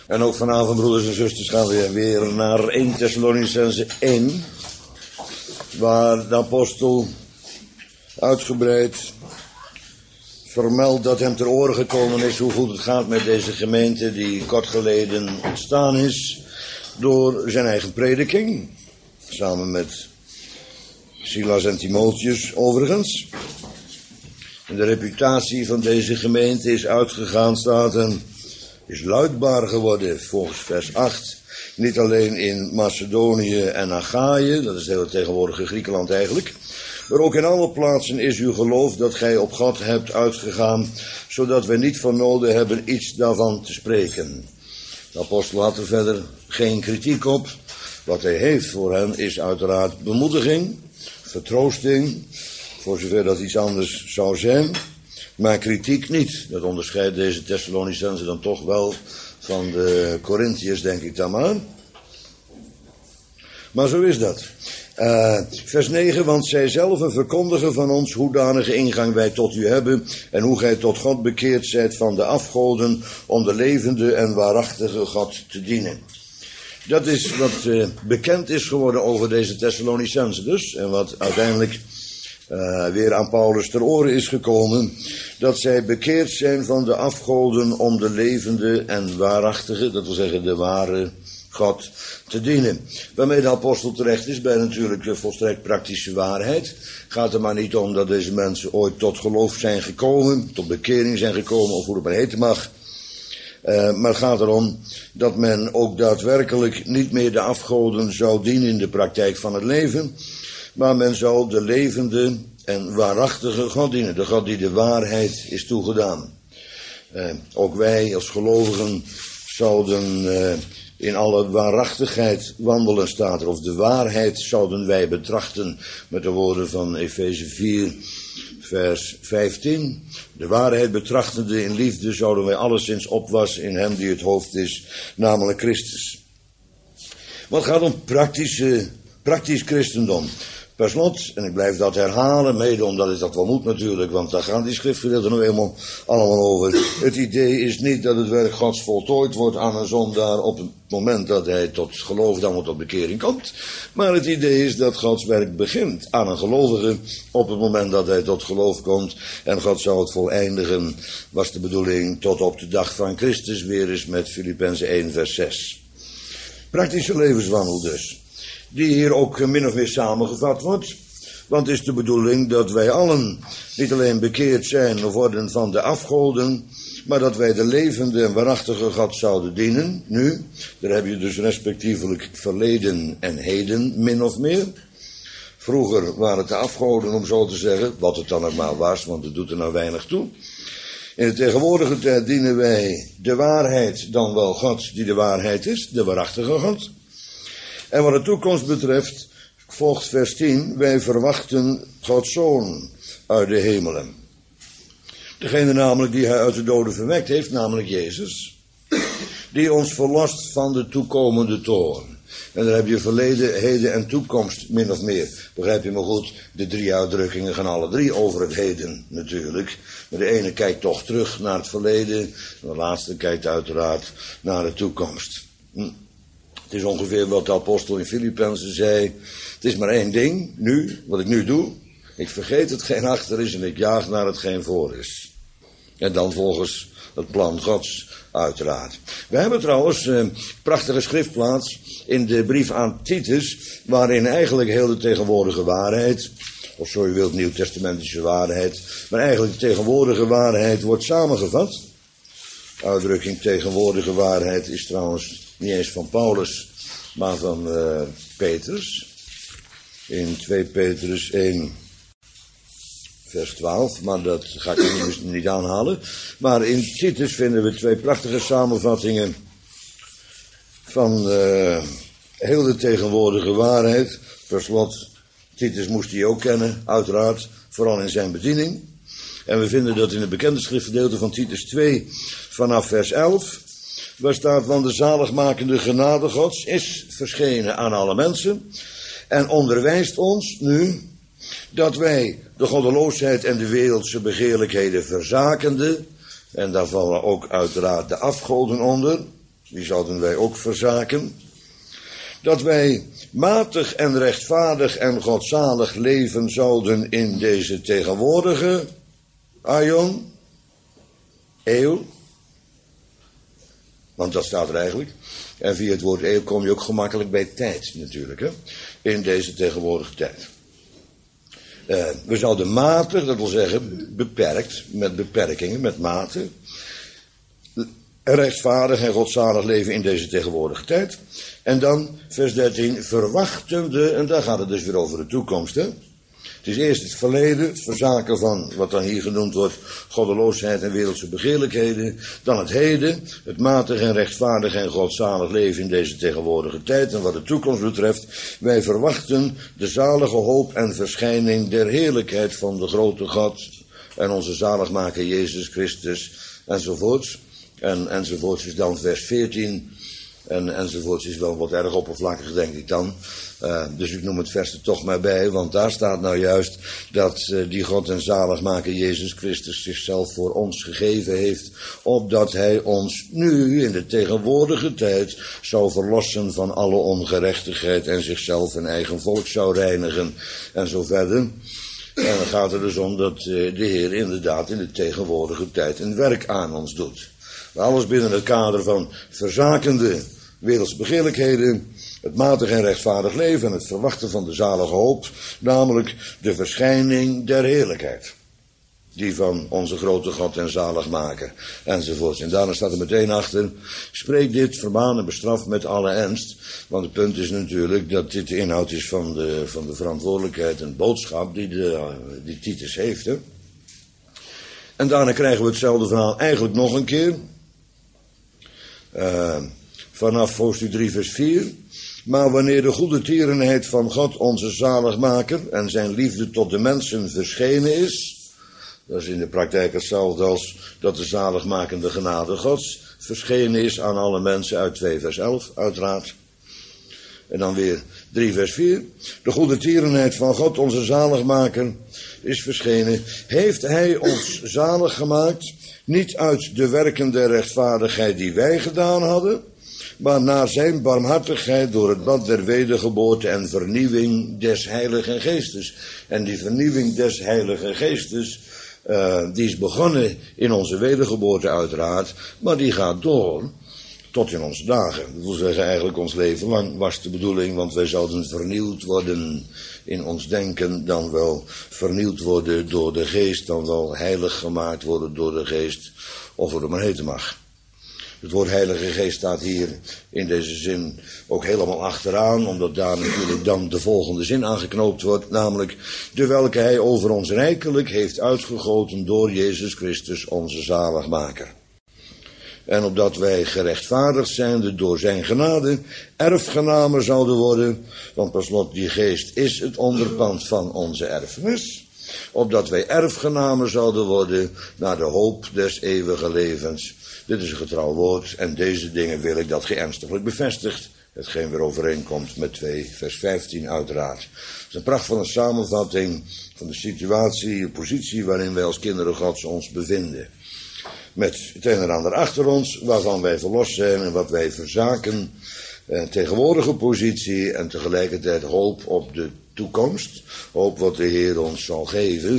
En ook vanavond, broeders en zusters, gaan we weer naar 1 Thessalonicenzen 1. Waar de apostel uitgebreid vermeldt dat hem ter oren gekomen is hoe goed het gaat met deze gemeente die kort geleden ontstaan is door zijn eigen prediking. Samen met Silas en Timotheus overigens. En de reputatie van deze gemeente is uitgegaan, staat en is luidbaar geworden volgens vers 8. Niet alleen in Macedonië en Achaïe, dat is het hele tegenwoordige Griekenland eigenlijk. Maar ook in alle plaatsen is uw geloof dat gij op God hebt uitgegaan, zodat wij niet van noden hebben iets daarvan te spreken. De apostel had er verder geen kritiek op. Wat hij heeft voor hen is uiteraard bemoediging, vertroosting, voor zover dat iets anders zou zijn. Maar kritiek niet. Dat onderscheidt deze Thessalonicenzen dan toch wel van de Corinthiërs, denk ik dan maar. Maar zo is dat. Vers 9, want zij zelven verkondigen van ons hoedanige ingang wij tot u hebben en hoe gij tot God bekeerd zijt van de afgoden om de levende en waarachtige God te dienen. Dat is wat bekend is geworden over deze Thessalonicenzen dus. En wat uiteindelijk weer aan Paulus ter oren is gekomen. Dat zij bekeerd zijn van de afgoden om de levende en waarachtige, dat wil zeggen de ware God te dienen. Waarmee de apostel terecht is bij natuurlijk volstrekt praktische waarheid. Gaat er maar niet om dat deze mensen ooit tot geloof zijn gekomen, tot bekering zijn gekomen of hoe het maar heten mag. Maar het gaat erom dat men ook daadwerkelijk niet meer de afgoden zou dienen in de praktijk van het leven. Maar men zou de levende en waarachtige God dienen. De God die de waarheid is toegedaan. Ook wij als gelovigen zouden in alle waarachtigheid wandelen, staat er. Of de waarheid zouden wij betrachten met de woorden van Efeze 4, vers 15. De waarheid betrachtende in liefde zouden wij alleszins opwassen in hem die het hoofd is, namelijk Christus. Wat gaat om praktisch christendom? Per slot, en ik blijf dat herhalen, mede omdat ik dat wel moet natuurlijk, want daar gaan die schriftgedeelten nou eenmaal allemaal over. Het idee is niet dat het werk Gods voltooid wordt aan een zondaar op het moment dat hij tot geloof dan tot bekering komt. Maar het idee is dat Gods werk begint aan een gelovige op het moment dat hij tot geloof komt. En God zou het voleindigen, was de bedoeling, tot op de dag van Christus, weer eens met Filippenzen 1 vers 6. Praktische levenswandel dus. Die hier ook min of meer samengevat wordt. Want het is de bedoeling dat wij allen niet alleen bekeerd zijn of worden van de afgoden, maar dat wij de levende en waarachtige God zouden dienen. Nu, daar heb je dus respectievelijk verleden en heden min of meer. Vroeger waren het de afgoden, om zo te zeggen, wat het dan ook maar was, want het doet er nou weinig toe. In de tegenwoordige tijd dienen wij de waarheid, dan wel God die de waarheid is, de waarachtige God. En wat de toekomst betreft, volgt vers 10, wij verwachten Gods Zoon uit de hemelen. Degene namelijk die hij uit de doden verwekt heeft, namelijk Jezus, die ons verlost van de toekomende toorn. En dan heb je verleden, heden en toekomst min of meer. Begrijp je me goed, de 3 uitdrukkingen gaan alle 3 over het heden natuurlijk. Maar de ene kijkt toch terug naar het verleden, en de laatste kijkt uiteraard naar de toekomst. Het is ongeveer wat de apostel in Filippenzen zei. Het is maar één ding, nu, wat ik nu doe. Ik vergeet hetgeen achter is en ik jaag naar hetgeen voor is. En dan volgens het plan Gods, uiteraard. We hebben trouwens een prachtige schriftplaats in de brief aan Titus, waarin eigenlijk heel de tegenwoordige waarheid, of zo je wilt nieuwtestamentische waarheid, maar eigenlijk de tegenwoordige waarheid wordt samengevat. De uitdrukking tegenwoordige waarheid is trouwens niet eens van Paulus, maar van Petrus. In 2 Petrus 1, vers 12. Maar dat ga ik niet aanhalen. Maar in Titus vinden we 2 prachtige samenvattingen van heel de tegenwoordige waarheid. Per slot, Titus moest hij ook kennen, uiteraard, vooral in zijn bediening. En we vinden dat in het bekende schriftgedeelte van Titus 2, vanaf vers 11... waar staat, want de zaligmakende genade Gods is verschenen aan alle mensen en onderwijst ons nu dat wij de goddeloosheid en de wereldse begeerlijkheden verzakende, en daar vallen ook uiteraard de afgoden onder, die zouden wij ook verzaken. Dat wij matig en rechtvaardig en godzalig leven zouden in deze tegenwoordige aion, eeuw. Want dat staat er eigenlijk. En via het woord eeuw kom je ook gemakkelijk bij tijd natuurlijk, hè? In deze tegenwoordige tijd. We zouden matig, dat wil zeggen beperkt, met beperkingen, met mate, rechtvaardig en godzalig leven in deze tegenwoordige tijd. En dan, vers 13, verwachtende, en daar gaat het dus weer over de toekomst, hè. Het is eerst het verleden, het verzaken van wat dan hier genoemd wordt goddeloosheid en wereldse begeerlijkheden. Dan het heden, het matig en rechtvaardig en godzalig leven in deze tegenwoordige tijd. En wat de toekomst betreft, wij verwachten de zalige hoop en verschijning der heerlijkheid van de grote God en onze zaligmaker Jezus Christus enzovoorts. En enzovoorts is dan vers 14 en enzovoorts is wel wat erg oppervlakkig, denk ik dan. Dus ik noem het vers er toch maar bij, want daar staat nou juist dat die God en zaligmaker Jezus Christus zichzelf voor ons gegeven heeft, opdat hij ons nu in de tegenwoordige tijd zou verlossen van alle ongerechtigheid en zichzelf en eigen volk zou reinigen en zo verder. En dan gaat het dus om dat de Heer inderdaad in de tegenwoordige tijd een werk aan ons doet. Maar alles binnen het kader van verzakende wereldse begeerlijkheden, het matig en rechtvaardig leven en het verwachten van de zalige hoop, namelijk de verschijning der heerlijkheid. Die van onze grote God en zaligmaker, enzovoorts. En daarna staat er meteen achter, spreek dit, vermaan en bestraf met alle ernst. Want het punt is natuurlijk dat dit de inhoud is van de verantwoordelijkheid en boodschap die Titus heeft. Hè? En daarna krijgen we hetzelfde verhaal eigenlijk nog een keer. Vanaf hoofdstuk 3 vers 4. Maar wanneer de goede tierenheid van God onze zaligmaker en zijn liefde tot de mensen verschenen is. Dat is in de praktijk hetzelfde als dat de zaligmakende genade Gods verschenen is aan alle mensen uit 2 vers 11 uiteraard. En dan weer 3 vers 4. De goede tierenheid van God onze zaligmaker is verschenen. Heeft hij ons zalig gemaakt, niet uit de werken der rechtvaardigheid die wij gedaan hadden, maar naar zijn barmhartigheid door het bad der wedergeboorte en vernieuwing des Heiligen Geestes. En die vernieuwing des Heiligen Geestes, die is begonnen in onze wedergeboorte uiteraard, maar die gaat door tot in onze dagen. Dat wil zeggen eigenlijk ons leven lang was de bedoeling, want wij zouden vernieuwd worden in ons denken, dan wel vernieuwd worden door de geest, dan wel heilig gemaakt worden door de geest, of hoe het maar heten mag. Het woord Heilige Geest staat hier in deze zin ook helemaal achteraan, omdat daar natuurlijk dan de volgende zin aangeknoopt wordt, namelijk de welke hij over ons rijkelijk heeft uitgegoten door Jezus Christus onze zaligmaker. En opdat wij gerechtvaardigd zijnde door zijn genade erfgenamen zouden worden, want per slot die geest is het onderpand van onze erfenis, opdat wij erfgenamen zouden worden naar de hoop des eeuwige levens. Dit is een getrouw woord en deze dingen wil ik dat geërnstiglijk bevestigt. Hetgeen weer overeenkomt met 2 vers 15 uiteraard. Het is een prachtvolle samenvatting van de situatie, de positie waarin wij als kinderen Gods ons bevinden. Met het een en ander achter ons, waarvan wij verlost zijn en wat wij verzaken. Tegenwoordige positie en tegelijkertijd hoop op de toekomst. Hoop wat de Heer ons zal geven.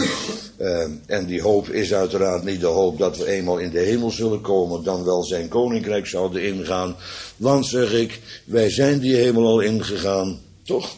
En die hoop is uiteraard niet de hoop dat we eenmaal in de hemel zullen komen, dan wel zijn koninkrijk zouden ingaan. Want zeg ik, wij zijn die hemel al ingegaan, toch?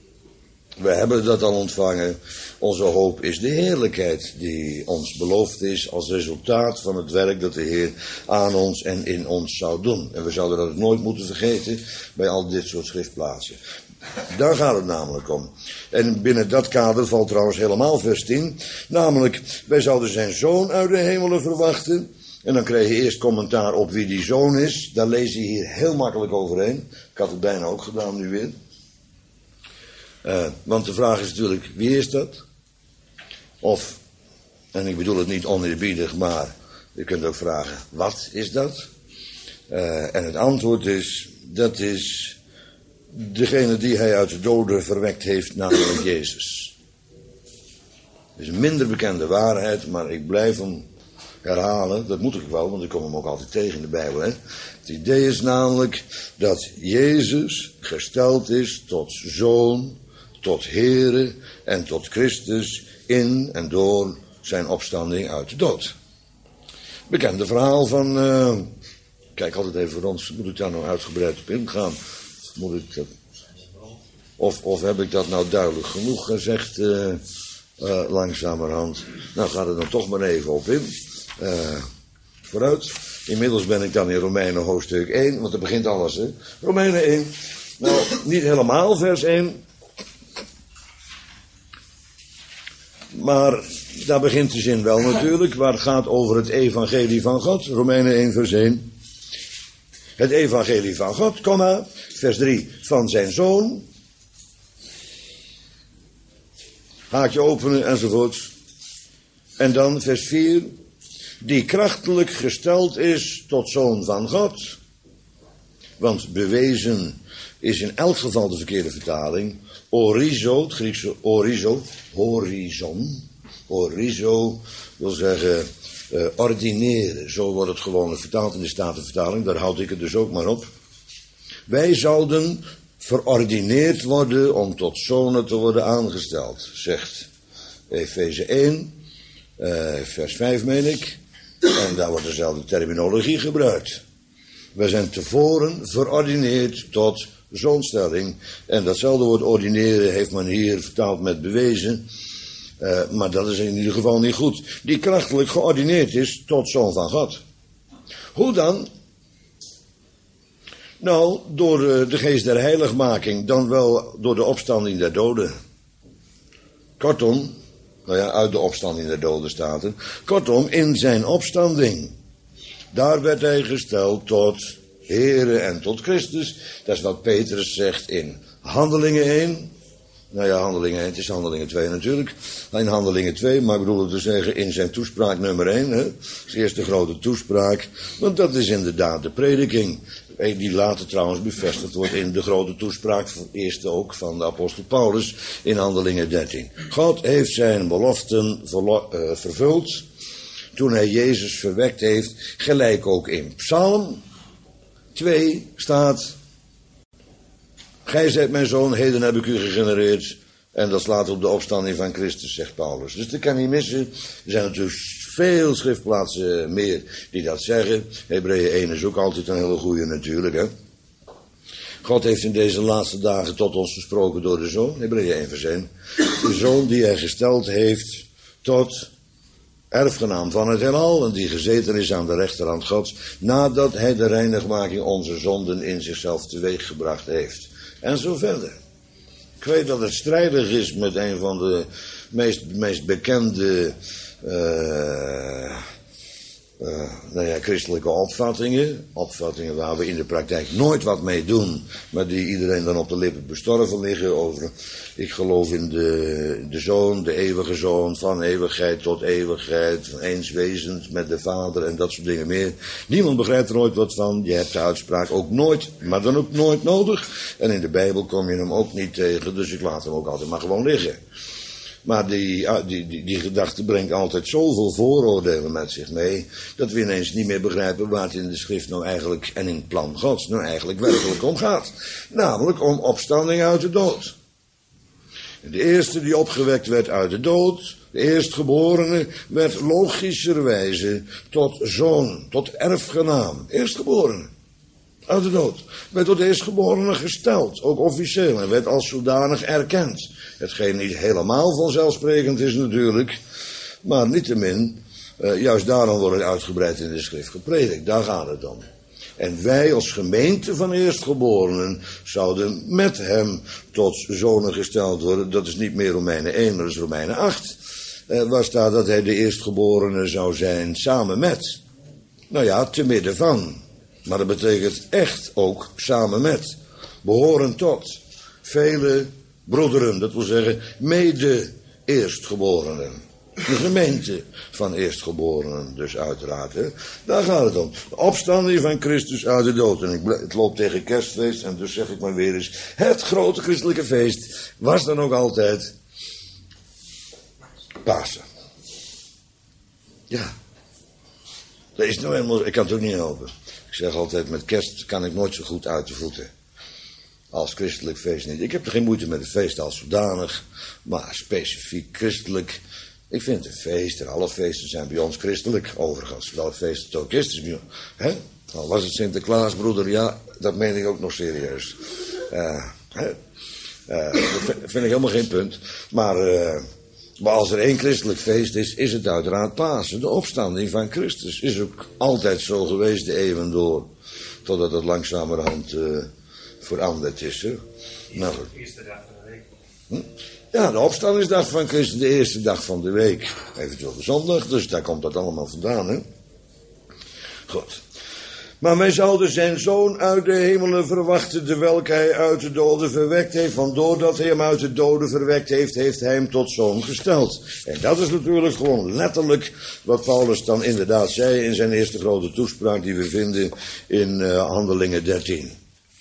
We hebben dat al ontvangen. Onze hoop is de heerlijkheid die ons beloofd is als resultaat van het werk dat de Heer aan ons en in ons zou doen. En we zouden dat nooit moeten vergeten bij al dit soort schriftplaatsen. Daar gaat het namelijk om. En binnen dat kader valt trouwens helemaal vers 10. Namelijk, wij zouden zijn zoon uit de hemelen verwachten. En dan krijg je eerst commentaar op wie die zoon is. Daar lees je hier heel makkelijk overheen. Ik had het bijna ook gedaan nu weer. Want de vraag is natuurlijk, wie is dat? Of, en ik bedoel het niet oneerbiedig, maar je kunt ook vragen, wat is dat? En het antwoord is, dat is degene die hij uit de doden verwekt heeft, namelijk Jezus. Het is een minder bekende waarheid, maar ik blijf hem herhalen. Dat moet ik wel, want ik kom hem ook altijd tegen in de Bijbel. Hè? Het idee is namelijk dat Jezus gesteld is tot Zoon, tot Heere en tot Christus in en door zijn opstanding uit de dood. Bekende verhaal van... kijk altijd even voor ons, moet ik daar nou uitgebreid op ingaan? Moet ik dat... Of heb ik dat nou duidelijk genoeg gezegd, langzamerhand? Nou, ga er dan toch maar even op in. Vooruit. Inmiddels ben ik dan in Romeinen hoofdstuk 1, want er begint alles, hè. Romeinen 1. Nou, niet helemaal vers 1. Maar daar begint de zin wel natuurlijk, waar het gaat over het evangelie van God. Romeinen 1 vers 1. Het evangelie van God, komma, vers 3, van zijn Zoon. Haakje openen enzovoort. En dan vers 4. Die krachtelijk gesteld is tot Zoon van God. Want bewezen is in elk geval de verkeerde vertaling. Orizo, het Griekse orizo, horizon. Orizo wil zeggen ordineren. Zo wordt het gewoon vertaald in de Statenvertaling. Daar houd ik het dus ook maar op. Wij zouden verordineerd worden om tot zonen te worden aangesteld, zegt Efeze 1, vers 5 meen ik. En daar wordt dezelfde terminologie gebruikt. We zijn tevoren verordineerd tot zoonstelling. En datzelfde woord ordineren heeft men hier vertaald met bewezen. Maar dat is in ieder geval niet goed. Die krachtelijk geordineerd is tot Zoon van God. Hoe dan? Nou, door de geest der heiligmaking, dan wel door de opstanding der doden. Kortom, nou ja, uit de opstanding der doden staat het. Kortom, in zijn opstanding. Daar werd hij gesteld tot Heere en tot Christus. Dat is wat Petrus zegt in Handelingen 1. Nou ja, Handelingen 1, het is Handelingen 2 natuurlijk. In Handelingen 2, maar ik bedoel het te zeggen in zijn toespraak nummer 1. Hè? Zijn eerste grote toespraak. Want dat is inderdaad de prediking. Die later trouwens bevestigd wordt in de grote toespraak, eerst ook van de apostel Paulus in Handelingen 13. God heeft zijn beloften vervuld toen hij Jezus verwekt heeft, gelijk ook in Psalm 2 staat: Gij zijt mijn zoon, heden heb ik u gegenereerd. En dat slaat op de opstanding van Christus, zegt Paulus. Dus dat kan niet missen. Er zijn natuurlijk veel schriftplaatsen meer die dat zeggen. Hebreeën 1 is ook altijd een hele goeie natuurlijk, hè. God heeft in deze laatste dagen tot ons gesproken door de Zoon. Hebreeën 1 vers 1. De Zoon die hij gesteld heeft tot erfgenaam van het heelal. En die gezeten is aan de rechterhand Gods. Nadat hij de reinigmaking onze zonden in zichzelf teweeggebracht heeft. En zo verder. Ik weet dat het strijdig is met een van de meest bekende christelijke opvattingen. Opvattingen waar we in de praktijk nooit wat mee doen, maar die iedereen dan op de lippen bestorven liggen over. Ik geloof in de Zoon, de eeuwige Zoon, van eeuwigheid tot eeuwigheid, eenswezend met de Vader en dat soort dingen meer. Niemand begrijpt er ooit wat van. Je hebt de uitspraak ook nooit, maar dan ook nooit nodig. En in de Bijbel kom je hem ook niet tegen, dus ik laat hem ook altijd maar gewoon liggen. Maar die gedachte brengt altijd zoveel vooroordelen met zich mee, dat we ineens niet meer begrijpen waar het in de schrift nou eigenlijk, en in het plan Gods, nou eigenlijk werkelijk om gaat. Namelijk om opstanding uit de dood. De eerste die opgewekt werd uit de dood, de eerstgeborene, werd logischerwijze tot zoon, tot erfgenaam. Eerstgeborene. Uit de dood. Werd door de eerstgeborene gesteld, ook officieel, en werd als zodanig erkend. Hetgeen niet helemaal vanzelfsprekend is natuurlijk, maar niettemin, juist daarom wordt het uitgebreid in de schrift gepredikt. Daar gaat het om. En wij als gemeente van eerstgeborenen zouden met hem tot zonen gesteld worden. Dat is niet meer Romeinen 1, maar dat is Romeinen 8. Waar staat dat hij de eerstgeborene zou zijn samen met. Nou ja, te midden van. Maar dat betekent echt ook samen met. Behoren tot. Vele broederen, dat wil zeggen mede eerstgeborenen. De gemeente van eerstgeborenen, dus uiteraard. Hè. Daar gaat het om. De opstanding van Christus uit de dood. En het loopt tegen kerstfeest, en dus zeg ik maar weer eens. Het grote christelijke feest was dan ook altijd Pasen. Ja. Dat is nou helemaal, ik kan het ook niet helpen. Ik zeg altijd, met kerst kan ik nooit zo goed uit de voeten. Als christelijk feest niet. Ik heb er geen moeite met het feest als zodanig. Maar specifiek christelijk. Ik vind het feest, en alle feesten zijn bij ons christelijk. Overigens, welk feest het ook is. Hè? Al was het Sinterklaas, broeder, ja, dat meen ik ook nog serieus. Dat vind ik helemaal geen punt. Maar als er één christelijk feest is, is het uiteraard Pasen. De opstanding van Christus is ook altijd zo geweest de eeuwen door. Totdat het langzamerhand veranderd is. Hè? Nou, De eerste dag van de week. Ja, de opstandingsdag van Christus, de eerste dag van de week. Eventueel de zondag, dus daar komt dat allemaal vandaan, hè. Goed. Maar wij zouden zijn zoon uit de hemelen verwachten, terwijl hij uit de doden verwekt heeft. Want doordat hij hem uit de doden verwekt heeft, heeft hij hem tot zoon gesteld. En dat is natuurlijk gewoon letterlijk wat Paulus dan inderdaad zei in zijn eerste grote toespraak die we vinden in Handelingen 13.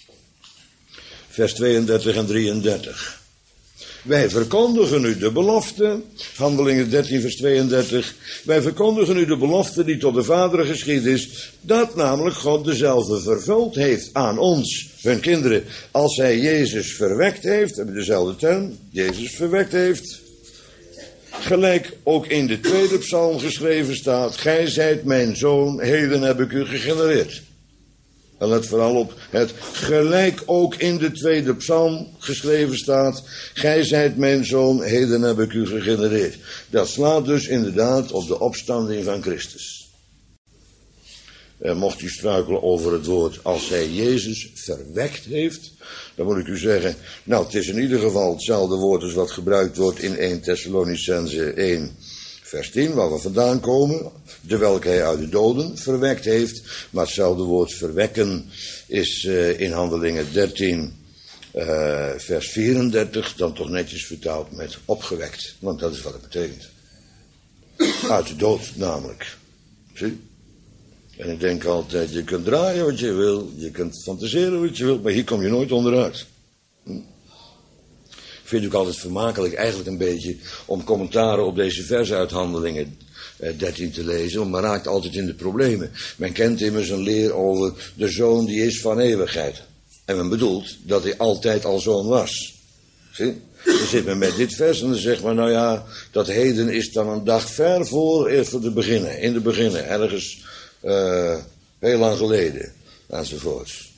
Vers 32 en 33. Wij verkondigen u de belofte, Handelingen 13 vers 32, wij verkondigen u de belofte die tot de vaderen geschied is, dat namelijk God dezelfde vervuld heeft aan ons, hun kinderen, als hij Jezus verwekt heeft, hebben we dezelfde term, Jezus verwekt heeft, gelijk ook in de tweede psalm geschreven staat, gij zijt mijn zoon, heden heb ik u gegenereerd. En let vooral op het gelijk ook in de tweede psalm geschreven staat. Gij zijt mijn zoon, heden heb ik u gegenereerd. Dat slaat dus inderdaad op de opstanding van Christus. Mocht u struikelen over het woord als hij Jezus verwekt heeft, dan moet ik u zeggen, nou het is in ieder geval hetzelfde woord als wat gebruikt wordt in 1 Thessalonicense 1 vers 10, waar we vandaan komen, terwijl hij uit de doden verwekt heeft. Maar hetzelfde woord verwekken is in Handelingen 13, vers 34, dan toch netjes vertaald met opgewekt. Want dat is wat het betekent. Uit de dood namelijk. Zie? En ik denk altijd, je kunt draaien wat je wil, je kunt fantaseren wat je wil, maar hier kom je nooit onderuit. Ik vind het ook altijd vermakelijk, eigenlijk een beetje, om commentaren op deze versen uit Handelingen 13 te lezen, want men raakt altijd in de problemen. Men kent immers een leer over de zoon die is van eeuwigheid. En men bedoelt dat hij altijd al zoon was. Zie? Dan zit men met dit vers en dan zegt men, nou ja, dat heden is dan een dag ver voor de beginnen, in de beginnen, ergens heel lang geleden, enzovoorts.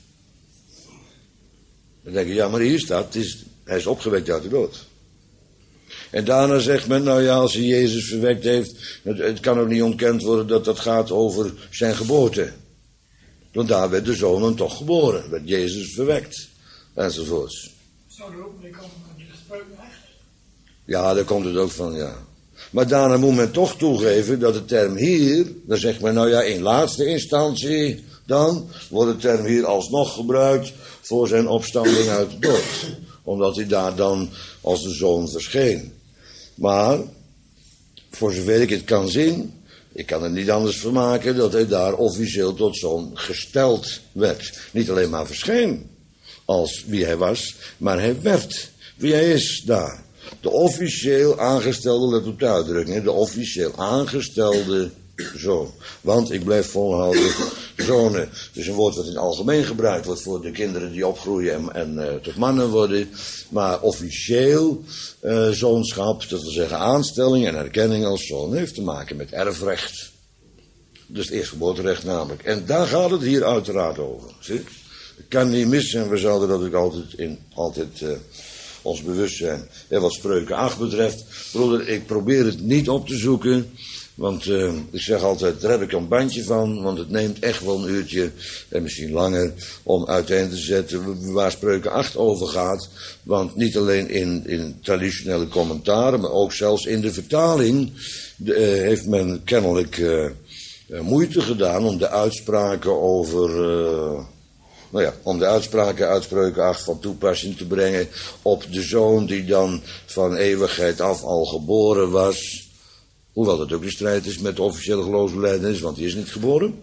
Dan denk je, ja, maar hier staat, hij is opgewekt uit de dood. En daarna zegt men, nou ja, als hij Jezus verwekt heeft, het kan ook niet ontkend worden dat dat gaat over zijn geboorte. Want daar werd de zoon toch geboren, werd Jezus verwekt, enzovoorts. Zou er ook mee komen met de spreuken echt? Ja, daar komt het ook van, ja. Maar daarna moet men toch toegeven dat de term hier, dan zegt men, nou ja, in laatste instantie, dan wordt de term hier alsnog gebruikt voor zijn opstanding uit de dood. Omdat hij daar dan als de zoon verscheen. Maar, voor zover ik het kan zien, ik kan het niet anders vermaken dat hij daar officieel tot zoon gesteld werd. Niet alleen maar verscheen als wie hij was, maar hij werd wie hij is daar. De officieel aangestelde, let op de uitdrukking, de officieel aangestelde zoon. Want ik blijf volhouden, zonen, dus een woord wat in het algemeen gebruikt wordt voor de kinderen die opgroeien en tot mannen worden. Maar officieel zoonschap, dat wil zeggen aanstelling en erkenning als zoon, heeft te maken met erfrecht. Dus het eerstgeboorterecht namelijk. En daar gaat het hier uiteraard over. Zie? Ik kan niet missen en we zouden dat ook altijd ons bewust zijn. En wat Spreuken 8 betreft, broeder, ik probeer het niet op te zoeken. Want ik zeg altijd, daar heb ik een bandje van, want het neemt echt wel een uurtje, en misschien langer, om uiteen te zetten waar Spreuken 8 over gaat. Want niet alleen in traditionele commentaren, maar ook zelfs in de vertaling heeft men kennelijk moeite gedaan om de uitspraken over... om de uitspraken uit Spreuken 8 van toepassing te brengen op de zoon die dan van eeuwigheid af al geboren was. Hoewel dat ook een strijd is met de officiële geloofsbelijdenis, want die is niet geboren.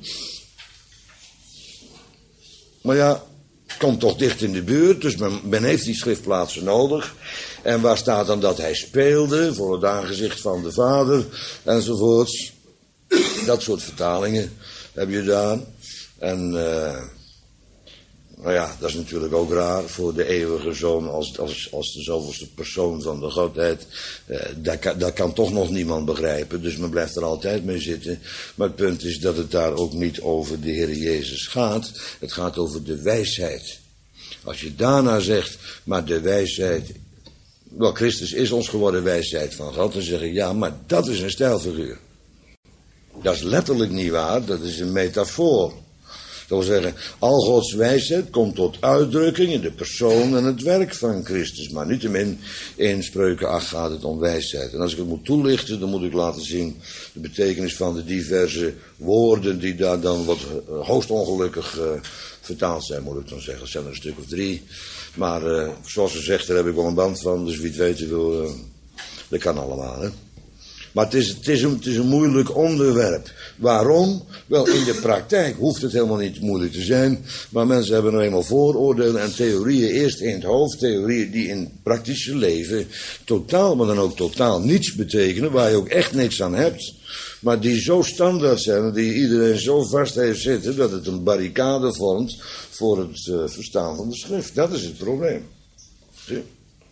Maar ja, het komt toch dicht in de buurt, dus men heeft die schriftplaatsen nodig. En waar staat dan dat hij speelde, voor het aangezicht van de vader, enzovoorts. Dat soort vertalingen. heb je daar. En nou ja, dat is natuurlijk ook raar voor de eeuwige zoon als de zoveelste persoon van de Godheid. Dat kan toch nog niemand begrijpen, dus men blijft er altijd mee zitten. Maar het punt is dat het daar ook niet over de Heer Jezus gaat. Het gaat over de wijsheid. Als je daarna zegt, maar de wijsheid, wel, Christus is ons geworden wijsheid van God, dan zeg ik, ja, maar dat is een stijlfiguur. Dat is letterlijk niet waar, dat is een metafoor. Dat wil zeggen, al Gods wijsheid komt tot uitdrukking in de persoon en het werk van Christus. Maar niettemin, in Spreuken 8 gaat het om wijsheid. En als ik het moet toelichten, dan moet ik laten zien de betekenis van de diverse woorden die daar dan wat hoogst ongelukkig vertaald zijn, moet ik dan zeggen. Het zijn er een stuk of 3. Maar zoals ze zegt, daar heb ik wel een band van, dus wie het weten wil, dat kan allemaal, hè. Maar het is een moeilijk onderwerp. Waarom? Wel, in de praktijk hoeft het helemaal niet moeilijk te zijn. Maar mensen hebben nou eenmaal vooroordelen en theorieën eerst in het hoofd. Theorieën die in het praktische leven totaal, maar dan ook totaal niets betekenen. Waar je ook echt niks aan hebt. Maar die zo standaard zijn en die iedereen zo vast heeft zitten dat het een barricade vormt voor het verstaan van de schrift. Dat is het probleem. Zie?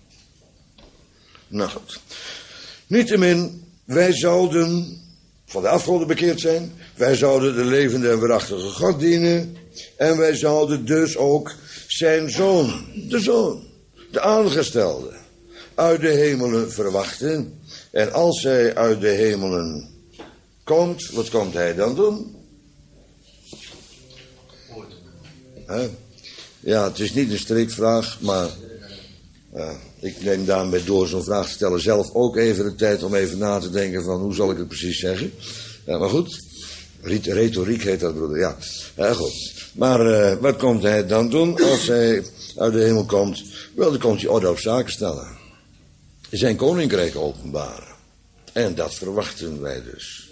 Nou goed. Niettemin, wij zouden van de afgoden bekeerd zijn. Wij zouden de levende en waarachtige God dienen. En wij zouden dus ook zijn zoon, de aangestelde, uit de hemelen verwachten. En als hij uit de hemelen komt, wat komt hij dan doen? Ja, het is niet een strikvraag, maar ik neem daarmee door zo'n vraag te stellen zelf ook even de tijd om even na te denken van hoe zal ik het precies zeggen. Ja, maar goed, retoriek heet dat, broeder, ja. Goed. Maar wat komt hij dan doen als hij uit de hemel komt? Wel, dan komt hij orde op zaken stellen. Zijn koninkrijk openbaren. En dat verwachten wij dus.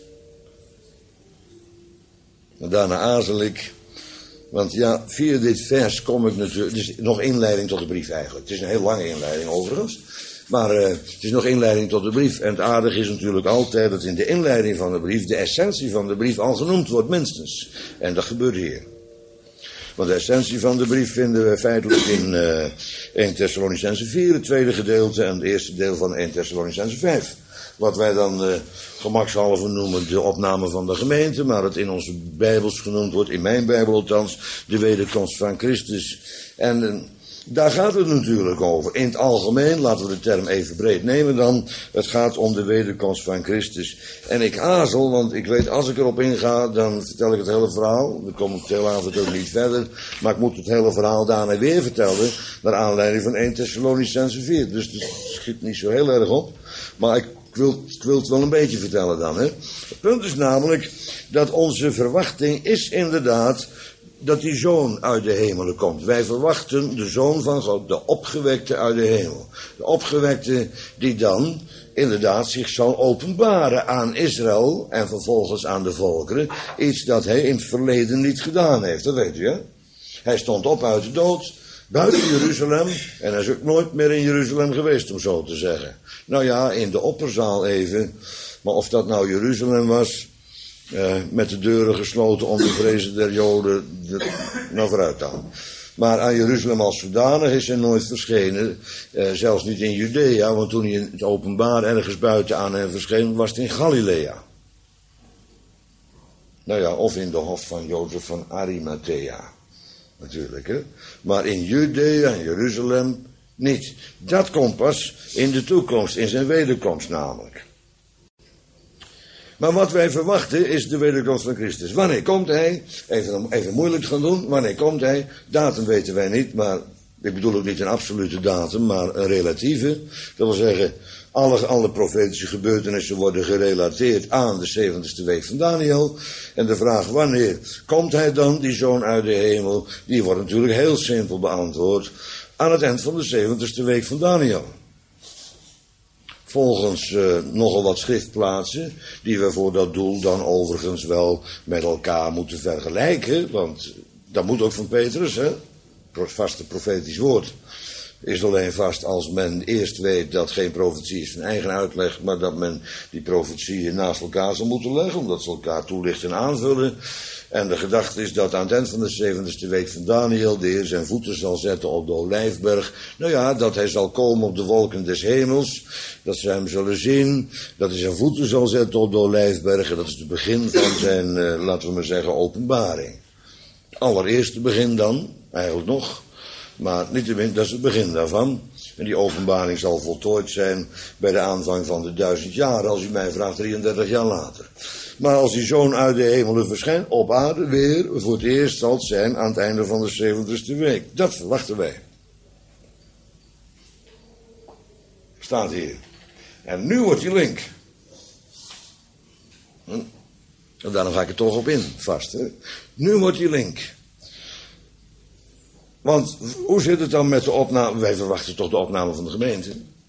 En daarna aarzel ik. Want ja, via dit vers kom ik natuurlijk. Het is nog inleiding tot de brief eigenlijk. Het is een heel lange inleiding overigens. Maar het is nog inleiding tot de brief. En het aardige is natuurlijk altijd dat in de inleiding van de brief de essentie van de brief al genoemd wordt, minstens. En dat gebeurt hier. Want de essentie van de brief vinden we feitelijk in 1 Thessalonicenzen 4, het tweede gedeelte, en het eerste deel van 1 Thessalonicenzen 5. Wat wij dan gemakshalve noemen de opname van de gemeente, maar het in onze Bijbels genoemd wordt, in mijn Bijbel althans, de wederkomst van Christus. En daar gaat het natuurlijk over. In het algemeen, laten we de term even breed nemen dan, het gaat om de wederkomst van Christus. En ik aarzel, want ik weet als ik erop inga, dan vertel ik het hele verhaal. Dan kom ik heel avond ook niet verder, maar ik moet het hele verhaal daarna weer vertellen, naar aanleiding van 1 Thessalonicenzen 4. Dus het schiet niet zo heel erg op, maar ik wil het wel een beetje vertellen dan. Hè? Het punt is namelijk dat onze verwachting is inderdaad dat die zoon uit de hemelen komt. Wij verwachten de zoon van God, de opgewekte uit de hemel. De opgewekte die dan inderdaad zich zal openbaren aan Israël en vervolgens aan de volkeren. Iets dat hij in het verleden niet gedaan heeft, dat weet u hè. Hij stond op uit de dood, buiten Jeruzalem, en hij is ook nooit meer in Jeruzalem geweest, om zo te zeggen. Nou ja, in de opperzaal even, maar of dat nou Jeruzalem was, met de deuren gesloten om de vrezen der Joden, nou vooruit dan. Maar aan Jeruzalem als zodanig is hij nooit verschenen, zelfs niet in Judea, want toen hij in het openbaar ergens buiten aan hen verscheen, was het in Galilea. Nou ja, of in de hof van Jozef van Arimathea, natuurlijk hè. Maar in Judea en Jeruzalem niet. Dat komt pas in de toekomst, in zijn wederkomst namelijk. Maar wat wij verwachten is de wederkomst van Christus. Wanneer komt hij? Even moeilijk gaan doen. Wanneer komt hij? Datum weten wij niet, maar ik bedoel ook niet een absolute datum, maar een relatieve. Dat wil zeggen, alle profetische gebeurtenissen worden gerelateerd aan de 70ste week van Daniel. En de vraag wanneer komt hij dan, die zoon uit de hemel, die wordt natuurlijk heel simpel beantwoord aan het eind van de 70ste week van Daniel. Volgens nogal wat schriftplaatsen, die we voor dat doel dan overigens wel met elkaar moeten vergelijken. Want dat moet ook van Petrus, hè. Vaste profetisch woord. Is alleen vast als men eerst weet dat geen profetie is van eigen uitleg, maar dat men die profetieën naast elkaar zal moeten leggen, omdat ze elkaar toelichten en aanvullen. En de gedachte is dat aan het eind van de 70ste week van Daniël de Heer zijn voeten zal zetten op de Olijfberg. Nou ja, dat hij zal komen op de wolken des hemels. Dat ze hem zullen zien. Dat hij zijn voeten zal zetten op de Olijfberg. En dat is het begin van zijn, laten we maar zeggen, openbaring. Allereerste begin dan, eigenlijk nog. Maar niettemin, dat is het begin daarvan. En die openbaring zal voltooid zijn bij de aanvang van de 1000 jaar. Als u mij vraagt, 33 jaar later. Maar als die zoon uit de hemelen verschijnt, op aarde weer, voor het eerst zal het zijn aan het einde van de 70ste week. Dat verwachten wij. Staat hier. En nu wordt die link. En daarom ga ik er toch op in, vast. Hè? Nu wordt die link. Want hoe zit het dan met de opname? Wij verwachten toch de opname van de gemeente?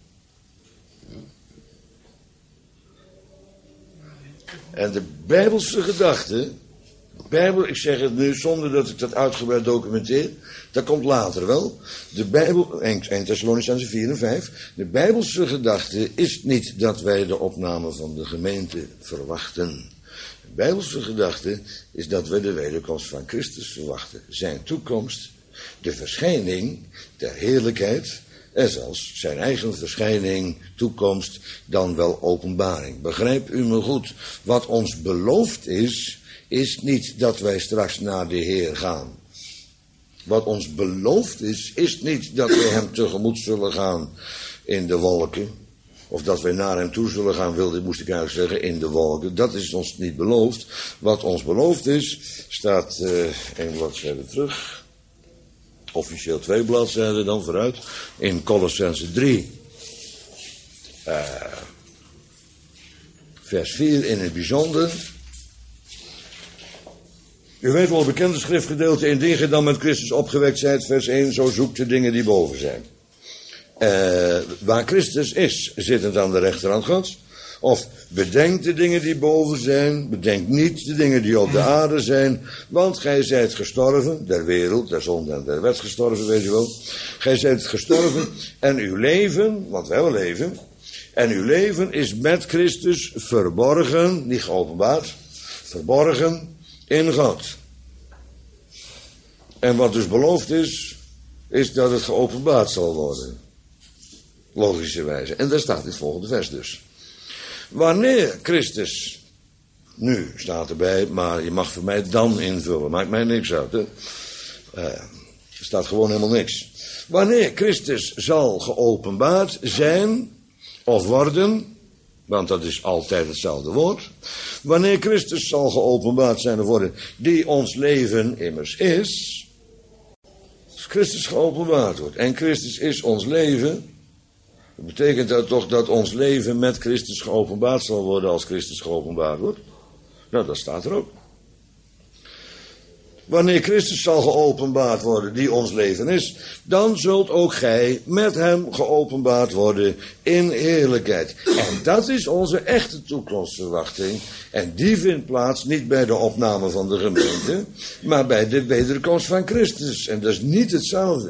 En de Bijbelse gedachte, ik zeg het nu zonder dat ik dat uitgebreid documenteer, dat komt later wel. De Bijbel, 1 Thessalonicenzen 4 en 5, de Bijbelse gedachte is niet dat wij de opname van de gemeente verwachten. De Bijbelse gedachte is dat wij de wederkomst van Christus verwachten. Zijn toekomst, de verschijning der heerlijkheid en zelfs zijn eigen verschijning, toekomst, dan wel openbaring. Begrijp u me goed, wat ons beloofd is niet dat wij straks naar de Heer gaan. Wat ons beloofd is niet dat wij hem tegemoet zullen gaan in de wolken. Of dat wij naar hem toe zullen gaan, moest ik eigenlijk zeggen, in de wolken. Dat is ons niet beloofd. Wat ons beloofd is, staat 1 bladzijde terug. Officieel 2 bladzijden dan vooruit. In Colossenzen 3. Vers 4 in het bijzonder. U weet wel, bekende schriftgedeelte. Indien ge dan met Christus opgewekt zijt, vers 1. Zo zoekt de dingen die boven zijn. Waar Christus is, zittend aan de rechterhand Gods. Of bedenk de dingen die boven zijn, bedenk niet de dingen die op de aarde zijn, want gij zijt gestorven, der wereld, der zonde en der wet gestorven, weet je wel. Gij zijt gestorven en uw leven, want wij leven, en uw leven is met Christus verborgen, niet geopenbaard, verborgen in God. En wat dus beloofd is dat het geopenbaard zal worden. Logischerwijze. En daar staat dit volgende vers dus. Wanneer Christus, nu staat erbij, maar je mag voor mij dan invullen, maakt mij niks uit. Hè? Er staat gewoon helemaal niks. Wanneer Christus zal geopenbaard zijn of worden, want dat is altijd hetzelfde woord. Wanneer Christus zal geopenbaard zijn of worden, die ons leven immers is. Als Christus geopenbaard wordt en Christus is ons leven, dat betekent dat toch dat ons leven met Christus geopenbaard zal worden als Christus geopenbaard wordt? Nou, dat staat er ook. Wanneer Christus zal geopenbaard worden, die ons leven is, dan zult ook gij met hem geopenbaard worden in heerlijkheid. En dat is onze echte toekomstverwachting. En die vindt plaats niet bij de opname van de gemeente, maar bij de wederkomst van Christus. En dat is niet hetzelfde.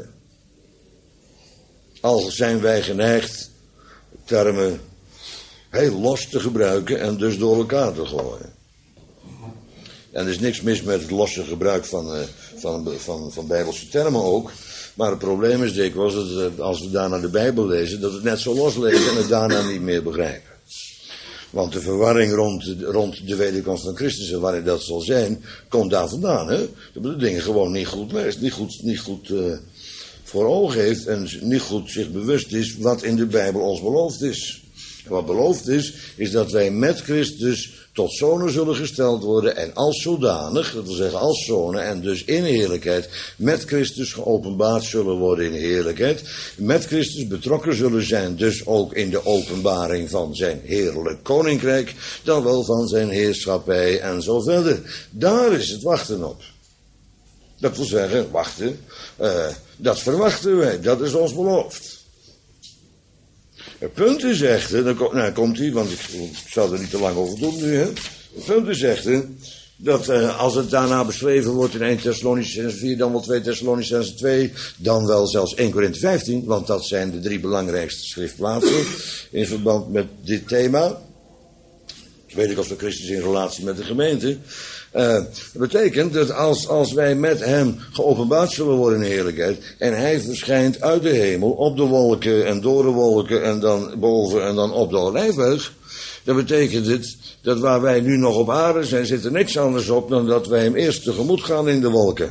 Al zijn wij geneigd termen heel los te gebruiken en dus door elkaar te gooien. En er is niks mis met het losse gebruik van bijbelse termen ook. Maar het probleem is dikwijls dat als we daarna de Bijbel lezen, dat we het net zo los lezen en het daarna niet meer begrijpen. Want de verwarring rond de wederkomst van Christus en wanneer dat zal zijn, komt daar vandaan. Hè? Dat de dingen gewoon niet goed leest, niet goed voor ogen heeft en niet goed zich bewust is wat in de Bijbel ons beloofd is. En wat beloofd is dat wij met Christus tot zonen zullen gesteld worden en als zodanig, dat wil zeggen als zonen en dus in heerlijkheid, met Christus geopenbaard zullen worden in heerlijkheid, met Christus betrokken zullen zijn, dus ook in de openbaring van zijn heerlijk koninkrijk, dan wel van zijn heerschappij en zo verder. Daar is het wachten op. Dat wil zeggen, wachten, dat verwachten wij, dat is ons beloofd. Het punt is echter, nou komt hij, want ik zal er niet te lang over doen nu, hè. Het punt is echter, dat als het daarna beschreven wordt in 1 Thessalonicenzen 4, dan wel 2 Thessalonicenzen 2, dan wel zelfs 1 Korinthe 15, want dat zijn de 3 belangrijkste schriftplaatsen in verband met dit thema. Weet ik of de Christus in relatie met de gemeente. Dat betekent dat als wij met hem geopenbaard zullen worden in heerlijkheid, en hij verschijnt uit de hemel op de wolken en door de wolken en dan boven en dan op de olijfberg, dan betekent het dat waar wij nu nog op aarde zijn, zit er niks anders op dan dat wij hem eerst tegemoet gaan in de wolken.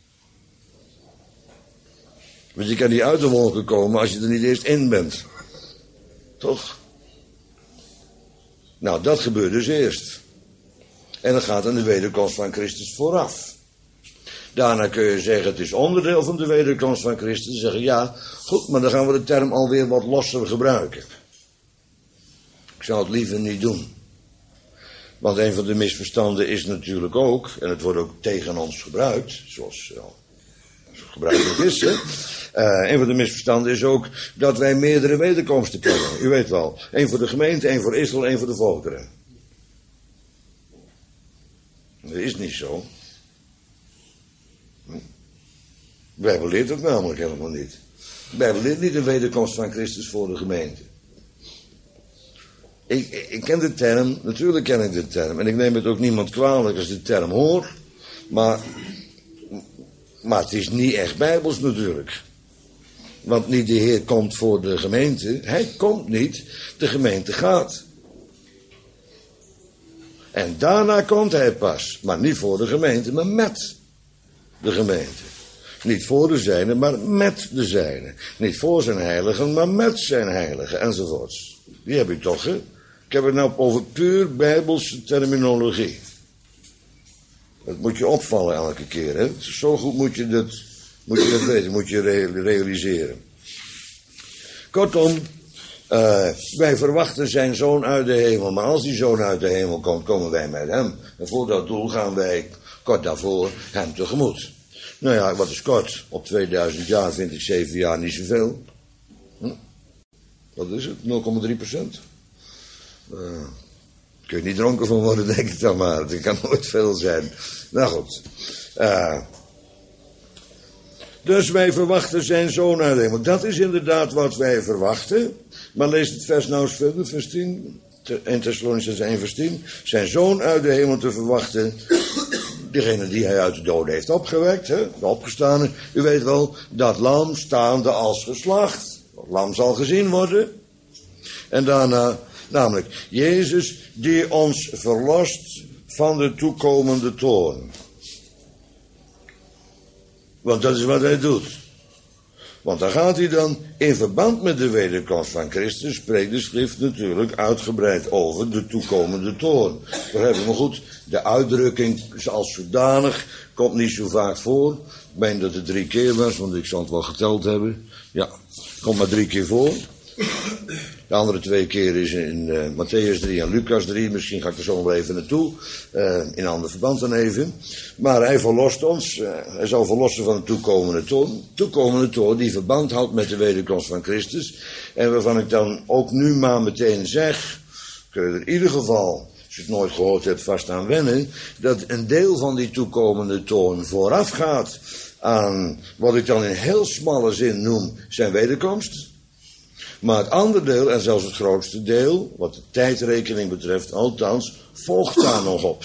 Want je kan niet uit de wolken komen als je er niet eerst in bent. Toch? Nou, dat gebeurt dus eerst. En dat gaat aan de wederkomst van Christus vooraf. Daarna kun je zeggen, het is onderdeel van de wederkomst van Christus. Dan zeggen, ja, goed, maar dan gaan we de term alweer wat losser gebruiken. Ik zou het liever niet doen. Want een van de misverstanden is natuurlijk ook, en het wordt ook tegen ons gebruikt, zoals gebruikelijk is, hè. Een van de misverstanden is ook dat wij meerdere wederkomsten kennen. U weet wel, één voor de gemeente, één voor Israël, één voor de volkeren. Dat is niet zo. De Bijbel leert dat namelijk helemaal niet. De Bijbel leert niet een wederkomst van Christus voor de gemeente. Ik ken de term, natuurlijk ken ik de term. En ik neem het ook niemand kwalijk als de term hoor. Maar het is niet echt bijbels natuurlijk. Want niet de Heer komt voor de gemeente. Hij komt niet, de gemeente gaat. En daarna komt hij pas. Maar niet voor de gemeente, maar met de gemeente. Niet voor de zijnen, maar met de zijnen. Niet voor zijn heiligen, maar met zijn heiligen, enzovoorts. Die heb ik toch, hè? Ik heb het nou over puur bijbelse terminologie. Dat moet je opvallen elke keer, hè? Zo goed moet je dat weten, moet je realiseren. Kortom, wij verwachten zijn zoon uit de hemel. Maar als die zoon uit de hemel komt, komen wij met hem. En voor dat doel gaan wij kort daarvoor hem tegemoet. Nou ja, wat is kort? Op 2000 jaar vind ik 7 jaar niet zoveel. Wat is het? 0,3%? Kun je niet dronken van worden, denk ik dan maar. Het kan nooit veel zijn. Nou goed. Dus wij verwachten zijn zoon uit de hemel. Dat is inderdaad wat wij verwachten. Maar lees het vers nou eens verder, vers 10. 1 Thessalonicenzen 1 vers 10. Zijn zoon uit de hemel te verwachten. Degene die hij uit de doden heeft opgewekt, hè, de opgestane. U weet wel, dat lam staande als geslacht. Dat lam zal gezien worden. En daarna, namelijk, Jezus die ons verlost van de toekomende toorn. Want dat is wat hij doet. Want dan gaat hij dan, in verband met de wederkomst van Christus, spreekt de schrift natuurlijk uitgebreid over de toekomende toorn. Begrijp je me goed? De uitdrukking als zodanig komt niet zo vaak voor. Ik meen dat het 3 keer was, want ik zal het wel geteld hebben. Ja, komt maar 3 keer voor. De andere 2 keer is in Matthäus 3 en Lucas 3. Misschien ga ik er zo wel even naartoe. In ander verband dan even. Maar hij verlost ons. Hij zal verlossen van de toekomende toorn. Toekomende toorn die verband houdt met de wederkomst van Christus. En waarvan ik dan ook nu maar meteen zeg. Kun je er in ieder geval, als je het nooit gehoord hebt, vast aan wennen. Dat een deel van die toekomende toorn vooraf gaat aan wat ik dan in heel smalle zin noem zijn wederkomst. Maar het andere deel, en zelfs het grootste deel, wat de tijdrekening betreft, althans, volgt daar nog op.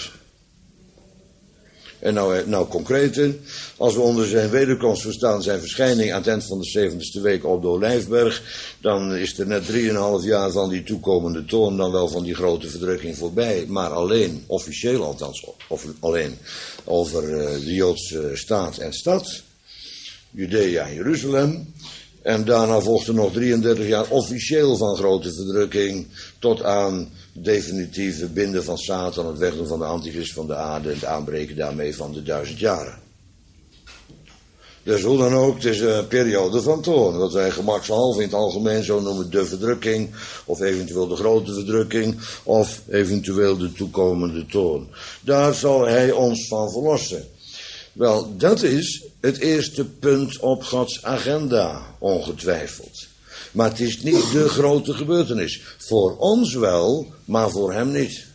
En nou concreter, als we onder zijn wederkomst verstaan zijn verschijning aan het eind van de 70ste week op de Olijfberg, dan is er net 3,5 jaar van die toekomende toorn dan wel van die grote verdrukking voorbij. Maar alleen, officieel althans, of alleen over de Joodse staat en stad, Judea en Jeruzalem. En daarna volgde nog 33 jaar officieel van grote verdrukking tot aan definitieve binden van Satan, het wegdoen van de antichrist van de aarde en het aanbreken daarmee van de 1000 jaren. Dus hoe dan ook, het is een periode van toorn, wat wij gemakshalve in het algemeen zo noemen de verdrukking, of eventueel de grote verdrukking, of eventueel de toekomende toorn. Daar zal hij ons van verlossen. Wel, dat is het eerste punt op Gods agenda, ongetwijfeld. Maar het is niet de grote gebeurtenis. Voor ons wel, maar voor hem niet.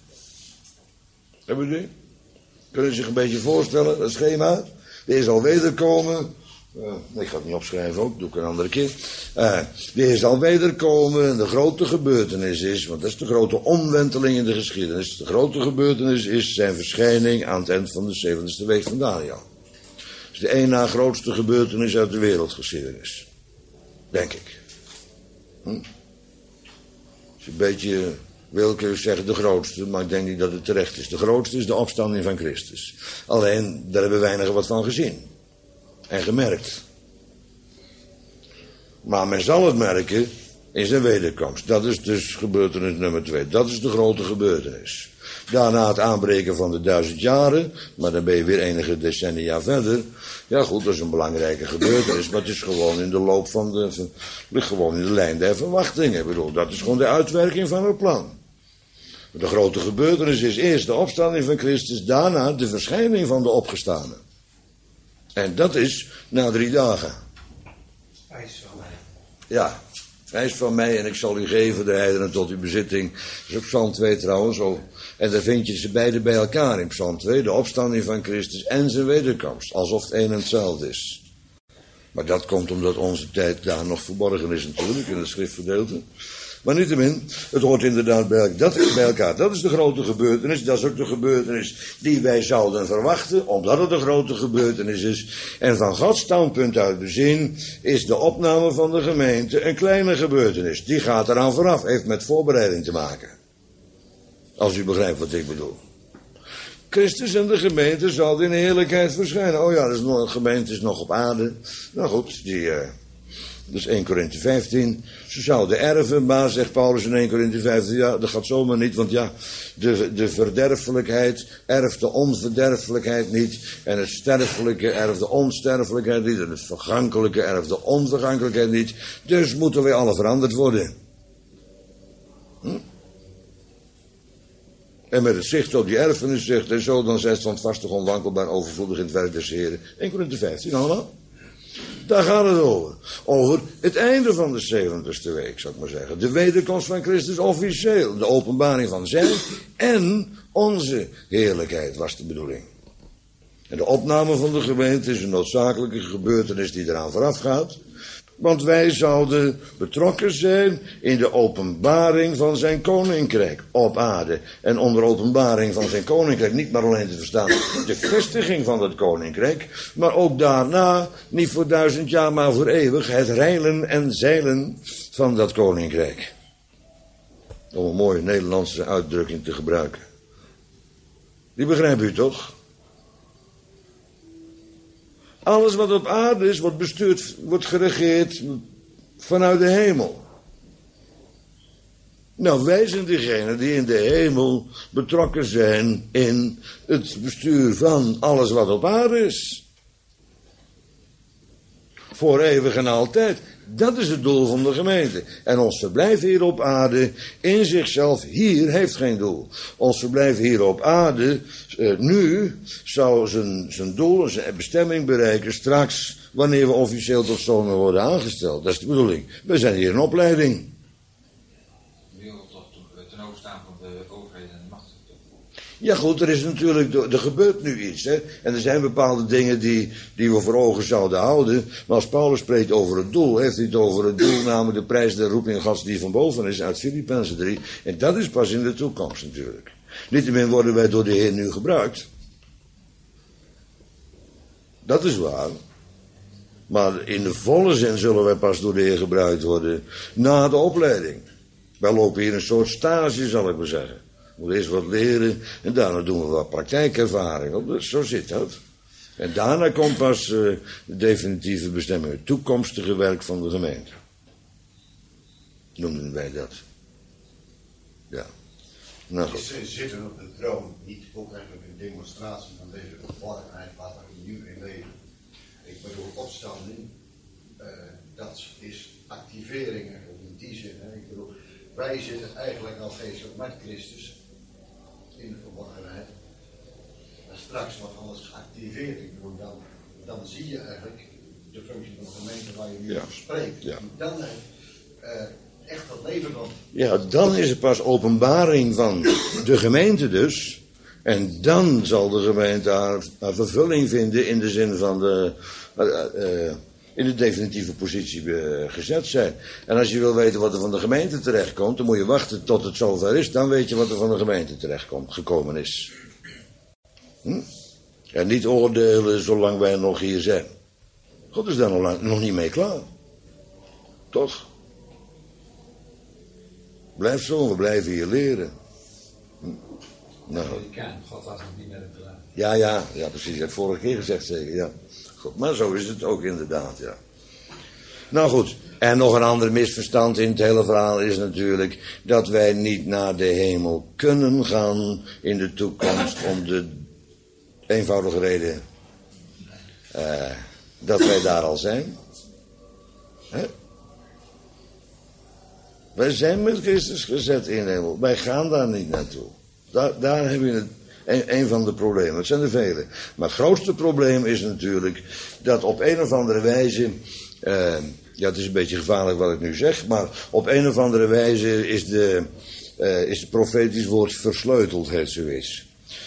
Hebben jullie? Kunnen je zich een beetje voorstellen, dat schema? De Heer zal wederkomen, Ik ga het niet opschrijven ook, doe ik een andere keer. De Heer zal wederkomen en de grote gebeurtenis is, want dat is de grote omwenteling in de geschiedenis. De grote gebeurtenis is zijn verschijning aan het eind van de 70ste week van Daniel. Dat is de één na grootste gebeurtenis uit de wereldgeschiedenis. Denk ik. Als je een beetje wil, kun je zeggen de grootste, maar ik denk niet dat het terecht is. De grootste is de opstanding van Christus. Alleen, daar hebben weinigen wat van gezien. En gemerkt. Maar men zal het merken in zijn wederkomst. Dat is dus gebeurtenis nummer 2. Dat is de grote gebeurtenis. Daarna het aanbreken van de 1000 jaren. Maar dan ben je weer enige decennia verder. Ja goed, dat is een belangrijke gebeurtenis. Maar het is gewoon in de loop van ligt gewoon in de lijn der verwachtingen. Ik bedoel, dat is gewoon de uitwerking van het plan. De grote gebeurtenis is eerst de opstanding van Christus. Daarna de verschijning van de opgestane. En dat is na 3 dagen. Eis van mij. Ja, eis van mij en ik zal u geven de heidenen tot uw bezitting. Dat is ook Psalm 2 trouwens. En daar vind je ze beide bij elkaar in Psalm 2. De opstanding van Christus en zijn wederkomst. Alsof het een en hetzelfde is. Maar dat komt omdat onze tijd daar nog verborgen is natuurlijk in het schriftgedeelte. Maar niettemin, het hoort inderdaad bij elkaar. Dat is de grote gebeurtenis. Dat is ook de gebeurtenis die wij zouden verwachten, omdat het een grote gebeurtenis is. En van Gods standpunt uit bezien is de opname van de gemeente een kleine gebeurtenis. Die gaat eraan vooraf, heeft met voorbereiding te maken. Als u begrijpt wat ik bedoel. Christus en de gemeente zal in heerlijkheid verschijnen. Oh ja, de gemeente is nog op aarde. Nou goed, dus 1 Korinthe 15. Ze zouden erven, maar zegt Paulus in 1 Korinthe 15, ja, dat gaat zomaar niet, want ja, de verderfelijkheid erft de onverderfelijkheid niet, en het sterfelijke erft de onsterfelijkheid niet, en het vergankelijke erft de onvergankelijkheid niet, dus moeten wij alle veranderd worden. En met het zicht op die erfenis zegt, en zo dan zij standvastig, onwankelbaar, overvloedig in het werk des Heren. 1 Korinthe 15, allemaal. Daar gaat het over. Over het einde van de 70ste week, zou ik maar zeggen. De wederkomst van Christus officieel. De openbaring van zijn en onze heerlijkheid was de bedoeling. En de opname van de gemeente is een noodzakelijke gebeurtenis die eraan vooraf gaat. Want wij zouden betrokken zijn in de openbaring van zijn koninkrijk op aarde. En onder openbaring van zijn koninkrijk niet maar alleen te verstaan de vestiging van het koninkrijk, maar ook daarna, niet voor 1000 jaar, maar voor eeuwig, het reilen en zeilen van dat koninkrijk. Om een mooie Nederlandse uitdrukking te gebruiken. Die begrijpt u toch? Alles wat op aarde is, wordt bestuurd, wordt geregeerd vanuit de hemel. Nou, wij zijn degenen die in de hemel betrokken zijn in het bestuur van alles wat op aarde is. Voor eeuwig en altijd. Dat is het doel van de gemeente. En ons verblijf hier op aarde in zichzelf hier heeft geen doel. Ons verblijf hier op aarde nu zou zijn doel, zijn bestemming bereiken straks wanneer we officieel tot zonen worden aangesteld. Dat is de bedoeling. We zijn hier in opleiding. Ten overstaan van de overheden en de machten. Ja goed, er is natuurlijk, er gebeurt nu iets. Hè? En er zijn bepaalde dingen die we voor ogen zouden houden. Maar als Paulus spreekt over het doel, heeft hij het over het doel, namelijk de prijs der roeping Gods die van boven is, uit Filippenzen 3. En dat is pas in de toekomst natuurlijk. Niettemin worden wij door de Heer nu gebruikt. Dat is waar. Maar in de volle zin zullen wij pas door de Heer gebruikt worden na de opleiding. Wij lopen hier een soort stage, zal ik maar zeggen. We moeten eerst wat leren en daarna doen we wat praktijkervaring. Zo zit dat. En daarna komt pas de definitieve bestemming, het toekomstige werk van de gemeente. Noemen wij dat. Ja. Nou goed. Ze zitten op de troon niet ook eigenlijk een demonstratie van deze verborgenheid waar we nu in leven. Ik bedoel, opstanding, dat is activering eigenlijk in die zin. Hè. Ik bedoel, wij zitten eigenlijk al geestelijk met Christus in de verborgenheid. En straks wordt alles geactiveerd. Ik bedoel, dan zie je eigenlijk de functie van de gemeente waar je nu over spreekt. Ja. Dan echt het leven dan. Ja, dan is het pas openbaring van de gemeente dus. En dan zal de gemeente haar vervulling vinden in de zin van in de definitieve positie gezet zijn. En als je wil weten wat er van de gemeente terechtkomt, dan moet je wachten tot het zover is. Dan weet je wat er van de gemeente gekomen is. En niet oordelen zolang wij nog hier zijn. God is daar nog niet mee klaar. Toch? Blijf zo, we blijven hier leren. Nou. God was nog niet met hem klaar. Ja, precies. Ik heb het vorige keer gezegd zeker, ja. Goed, maar zo is het ook inderdaad, ja. Nou goed, en nog een ander misverstand in het hele verhaal is natuurlijk dat wij niet naar de hemel kunnen gaan in de toekomst om de eenvoudige reden dat wij daar al zijn. Hè? Wij zijn met Christus gezet in de hemel. Wij gaan daar niet naartoe. Daar heb je het. Een van de problemen, het zijn er vele. Maar het grootste probleem is natuurlijk dat op een of andere wijze, het is een beetje gevaarlijk wat ik nu zeg, maar op een of andere wijze is het profetisch woord versleuteld, heet zoiets.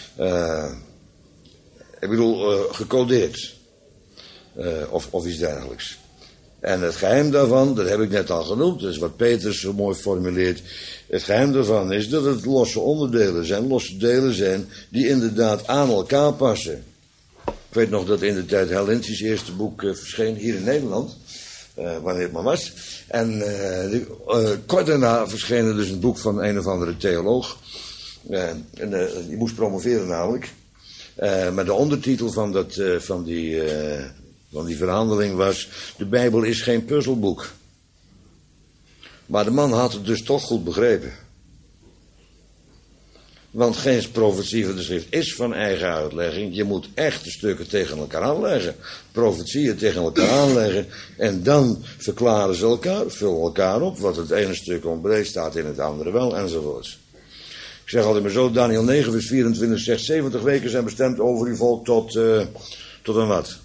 Ik bedoel, gecodeerd. Of iets dergelijks. En het geheim daarvan, dat heb ik net al genoemd, dat is wat Petrus zo mooi formuleert. Het geheim daarvan is dat het losse delen zijn die inderdaad aan elkaar passen. Ik weet nog dat in de tijd Hellenties eerste boek verscheen hier in Nederland, wanneer het maar was. En kort daarna verscheen er dus een boek van een of andere theoloog. Die moest promoveren namelijk. Maar de ondertitel van die verhandeling was: de Bijbel is geen puzzelboek. Maar de man had het dus toch goed begrepen. Want geen profetie van de schrift is van eigen uitlegging. Je moet echt de stukken tegen elkaar aanleggen. Profetieën tegen elkaar aanleggen. En dan verklaren ze elkaar, vullen elkaar op. Wat het ene stuk ontbreekt staat in het andere wel, enzovoorts. Ik zeg altijd maar zo, Daniel 9 vers 24 zegt: 70 weken zijn bestemd over uw volk tot een wat?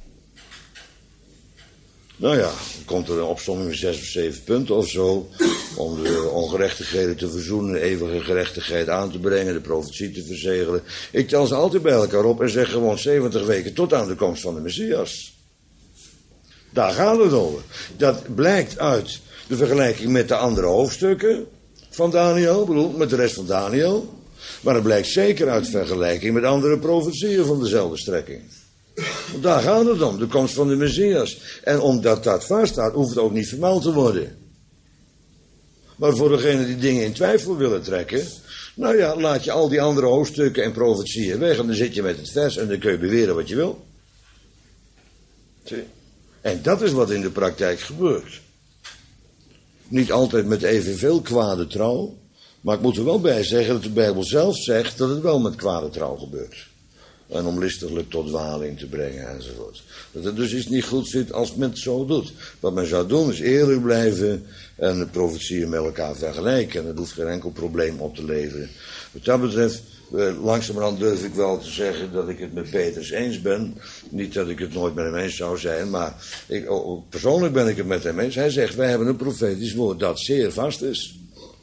Nou ja, dan komt er een opsomming van 6 of 7 punten of zo. Om de ongerechtigheden te verzoenen, eeuwige gerechtigheid aan te brengen, de profetie te verzegelen. Ik tel ze altijd bij elkaar op en zeg gewoon 70 weken tot aan de komst van de Messias. Daar gaat het over. Dat blijkt uit de vergelijking met de andere hoofdstukken van Daniel, bedoel, met de rest van Daniel. Maar het blijkt zeker uit vergelijking met andere profetieën van dezelfde strekking. Want daar gaat het om, de komst van de Messias. En omdat dat vaststaat, hoeft het ook niet vermeld te worden. Maar voor degenen die dingen in twijfel willen trekken, nou ja, laat je al die andere hoofdstukken en profetieën weg en dan zit je met het vers en dan kun je beweren wat je wil. Zie? En dat is wat in de praktijk gebeurt. Niet altijd met evenveel kwade trouw, maar ik moet er wel bij zeggen dat de Bijbel zelf zegt dat het wel met kwade trouw gebeurt. En om listiglijk tot dwaling te brengen enzovoort. Dat het dus iets niet goed zit als men het zo doet. Wat men zou doen is eerlijk blijven en de profetieën met elkaar vergelijken. En dat hoeft geen enkel probleem op te leveren. Wat dat betreft, langzamerhand durf ik wel te zeggen dat ik het met Petrus eens ben. Niet dat ik het nooit met hem eens zou zijn, maar persoonlijk ben ik het met hem eens. Hij zegt, wij hebben een profetisch woord dat zeer vast is.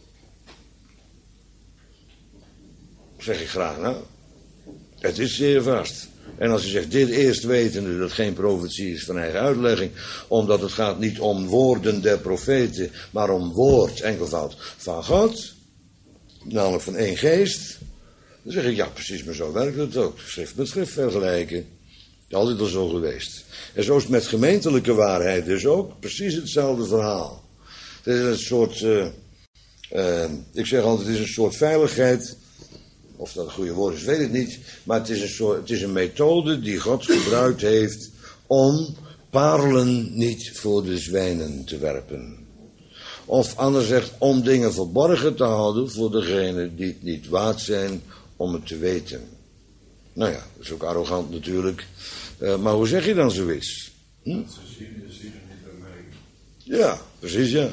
Zeg ik graag, nou. Het is zeer vast. En als je zegt, dit eerst wetende dat geen profetie is van eigen uitlegging, omdat het gaat niet om woorden der profeten, maar om woord, enkelvoud, van God, namelijk van één geest, dan zeg ik, ja precies, maar zo werkt het ook. Schrift met schrift vergelijken. Altijd al zo geweest. En zo is het met gemeentelijke waarheid dus ook precies hetzelfde verhaal. Het is een soort, ik zeg altijd, het is een soort veiligheid. Of dat een goede woord is, weet ik niet. Maar het is een methode die God gebruikt heeft om parelen niet voor de zwijnen te werpen. Of anders zegt, om dingen verborgen te houden voor degenen die het niet waard zijn om het te weten. Nou ja, dat is ook arrogant natuurlijk. Maar hoe zeg je dan zoiets? Ze zien er niet bij mij. Ja, precies ja.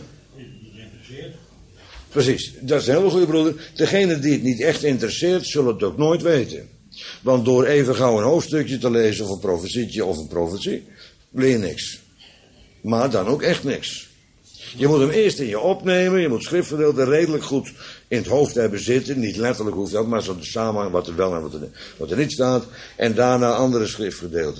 Precies, dat is een hele goede broeder. Degenen die het niet echt interesseert, zullen het ook nooit weten. Want door even gauw een hoofdstukje te lezen of een profetietje of een profetie, leer je niks. Maar dan ook echt niks. Je moet hem eerst in je opnemen, je moet schriftgedeelten redelijk goed in het hoofd hebben zitten. Niet letterlijk hoeft dat, maar zo de samenhang wat er wel en wat er niet staat. En daarna andere schriftgedeelten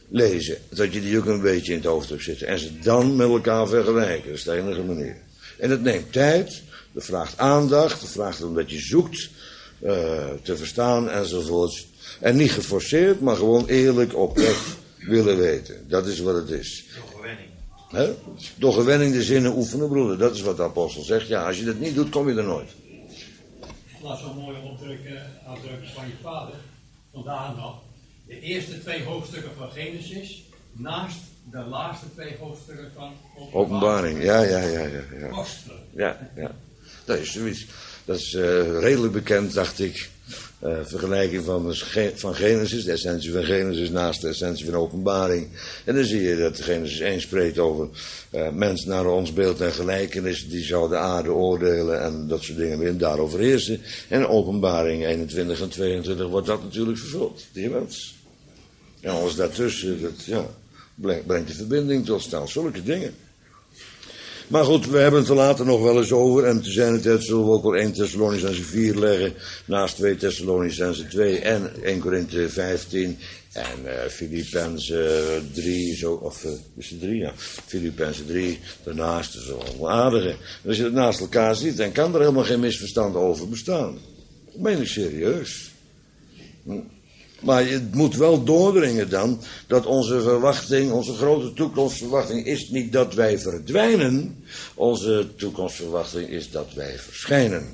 lezen. Dat je die ook een beetje in het hoofd hebt zitten. En ze dan met elkaar vergelijken. Dat is de enige manier. En het neemt tijd. Dat vraagt aandacht. Dat vraagt omdat je zoekt te verstaan enzovoorts. En niet geforceerd, maar gewoon eerlijk oprecht willen weten. Dat is wat het is. Door gewenning. He? Door gewenning de zinnen oefenen, broeder. Dat is wat de apostel zegt. Ja, als je dat niet doet, kom je er nooit. Laat zo'n mooie uitdrukking van je vader. Vandaar nog. De eerste 2 hoofdstukken van Genesis. Naast de laatste 2 hoofdstukken van Openbaring. Ja. Kostelijk. Ja. Dat is zoiets. Dat is redelijk bekend, dacht ik. Vergelijking van Genesis, de essentie van Genesis naast de essentie van Openbaring. En dan zie je dat Genesis 1 spreekt over mens naar ons beeld en gelijkenis, die zou de aarde oordelen en dat soort dingen weer daarover heersen. En Openbaring 21 en 22 wordt dat natuurlijk vervuld, die mens. En alles daartussen, dat brengt de verbinding tot stand, zulke dingen. Maar goed, we hebben het er later nog wel eens over. En te zijn tijd zullen we ook wel 1 Thessalonicenzen 4 leggen. Naast 2 Thessalonicenzen 2 en 1 Korinthe 15. En Filippenzen 3, is het 3? Ja. Filippenzen 3, daarnaast is wel aardige. En als je het naast elkaar ziet, dan kan er helemaal geen misverstand over bestaan. Dat meen ik serieus. Maar het moet wel doordringen dan, dat onze verwachting, onze grote toekomstverwachting is niet dat wij verdwijnen. Onze toekomstverwachting is dat wij verschijnen.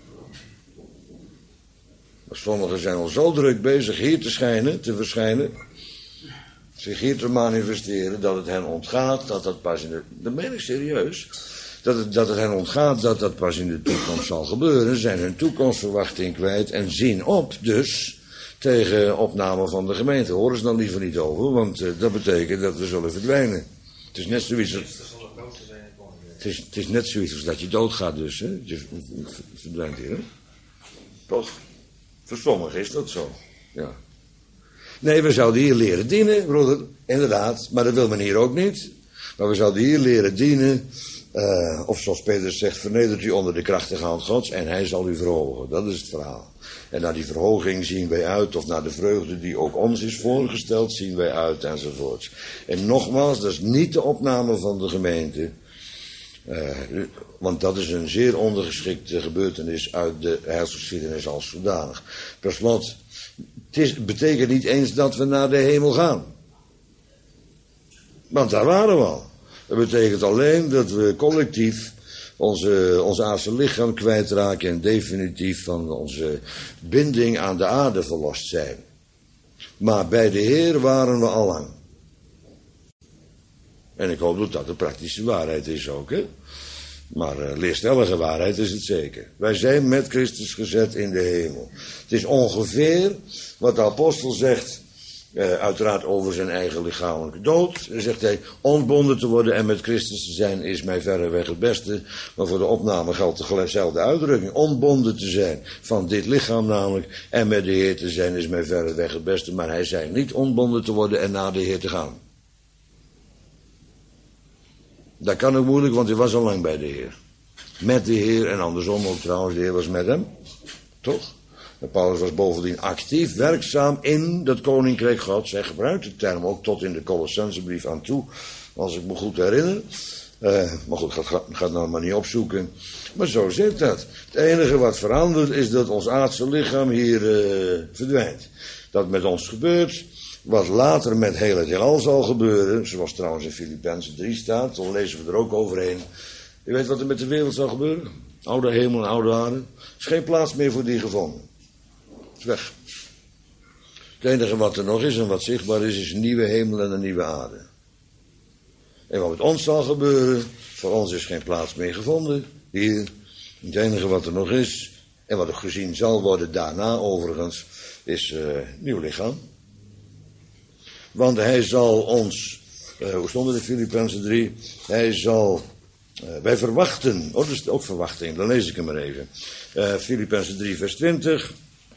Maar sommigen zijn al zo druk bezig hier te verschijnen, zich hier te manifesteren, dat het hen ontgaat, dat pas in de... Dat meen ik serieus. Dat het hen ontgaat dat dat pas in de toekomst zal gebeuren, zijn hun toekomstverwachting kwijt en zien op dus tegen opname van de gemeente. Horen ze dan liever niet over, want dat betekent dat we zullen verdwijnen. Het is net zoiets als... Het is net zoiets als dat je doodgaat dus, hè. Je verdwijnt hier, hè. Toch? Voor sommigen is dat zo, ja. Nee, we zouden hier leren dienen, broeder, inderdaad, maar dat wil men hier ook niet. Maar we zouden hier leren dienen, of zoals Petrus zegt, vernedert u onder de krachtige hand Gods en hij zal u verhogen. Dat is het verhaal. En naar die verhoging zien wij uit, of naar de vreugde die ook ons is voorgesteld, zien wij uit, enzovoorts. En nogmaals, dat is niet de opname van de gemeente, want dat is een zeer ondergeschikte gebeurtenis uit de heilsgeschiedenis als zodanig. Per slot, het betekent niet eens dat we naar de hemel gaan. Want daar waren we al. Het betekent alleen dat we collectief ons aardse lichaam kwijtraken en definitief van onze binding aan de aarde verlost zijn. Maar bij de Heer waren we al lang. En ik hoop dat dat de praktische waarheid is ook, hè. Maar leerstellige waarheid is het zeker. Wij zijn met Christus gezet in de hemel. Het is ongeveer wat de apostel zegt, uiteraard over zijn eigen lichamelijke dood. Dan zegt hij, ontbonden te worden en met Christus te zijn is mij verreweg het beste. Maar voor de opname geldt dezelfde uitdrukking. Ontbonden te zijn van dit lichaam namelijk en met de Heer te zijn is mij verreweg het beste. Maar hij zei niet ontbonden te worden en naar de Heer te gaan. Dat kan ook moeilijk, want hij was al lang bij de Heer. Met de Heer en andersom ook trouwens, de Heer was met hem. Toch? En Paulus was bovendien actief, werkzaam in dat koninkrijk Gods. Hij gebruikt de term ook tot in de Colossensebrief aan toe, als ik me goed herinner. Maar goed, ga nou maar niet opzoeken. Maar zo zit dat. Het enige wat verandert is dat ons aardse lichaam hier verdwijnt. Dat met ons gebeurt. Wat later met heel het heelal zal gebeuren, zoals trouwens in Filippenzen 3 staat, dan lezen we er ook overheen. Je weet wat er met de wereld zal gebeuren? Oude hemel en oude aarde. Er is geen plaats meer voor die gevonden. Het is weg. Het enige wat er nog is en wat zichtbaar is een nieuwe hemel en een nieuwe aarde. En wat met ons zal gebeuren, voor ons is geen plaats meer gevonden. Hier, het enige wat er nog is, en wat er gezien zal worden daarna overigens, is nieuw lichaam. Want hij zal ons, hoe stond het in Filippenzen 3? Hij zal, wij verwachten, dat is ook verwachting, dan lees ik hem maar even. Filippenzen 3 vers 20.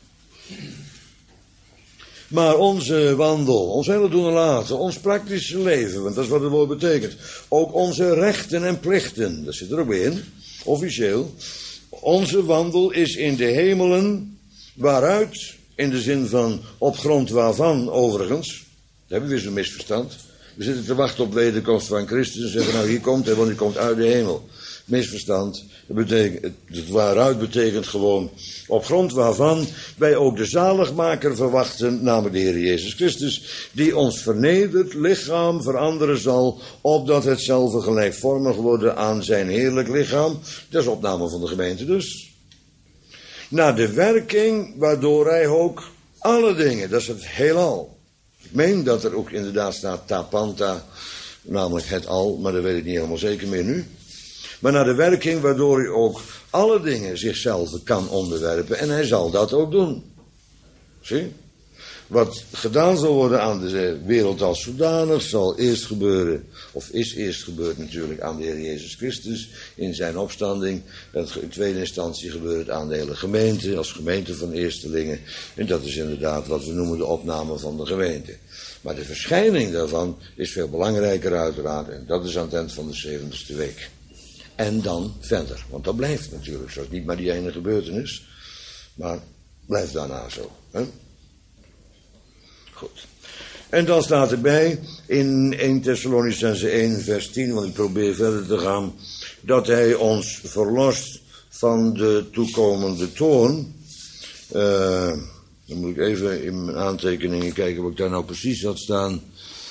Maar onze wandel, ons hele doen en laten, ons praktische leven, want dat is wat het woord betekent. Ook onze rechten en plichten, dat zit er ook in, officieel. Onze wandel is in de hemelen, waaruit, in de zin van op grond waarvan overigens, hebben we weer zo'n misverstand. We zitten te wachten op wederkomst van Christus en zeggen, nou hier komt hij, want hij komt uit de hemel. Misverstand. Het waaruit betekent gewoon, op grond waarvan wij ook de zaligmaker verwachten, namelijk de Heer Jezus Christus, die ons vernederd lichaam veranderen zal, opdat het zelf gelijkvormig worden aan zijn heerlijk lichaam. Dat is opname van de gemeente dus. Naar de werking waardoor hij ook alle dingen, dat is het heelal. Ik meen dat er ook inderdaad staat tapanta, namelijk het al, maar dat weet ik niet helemaal zeker meer nu. Maar naar de werking waardoor hij ook alle dingen zichzelf kan onderwerpen. En hij zal dat ook doen. Zie? Wat gedaan zal worden aan de wereld als zodanig zal eerst gebeuren, of is eerst gebeurd natuurlijk aan de Heer Jezus Christus in zijn opstanding. En in tweede instantie gebeurt het aan de hele gemeente, als gemeente van eerstelingen. En dat is inderdaad wat we noemen de opname van de gemeente. Maar de verschijning daarvan is veel belangrijker uiteraard. En dat is aan het eind van de 70ste week. En dan verder. Want dat blijft natuurlijk zo. Niet maar die ene gebeurtenis. Maar blijft daarna zo. Hè? Goed. En dan staat erbij in 1 Thessalonicenzen 1 vers 10. Want ik probeer verder te gaan. Dat hij ons verlost van de toekomende toorn. Dan moet ik even in mijn aantekeningen kijken wat ik daar nou precies had staan.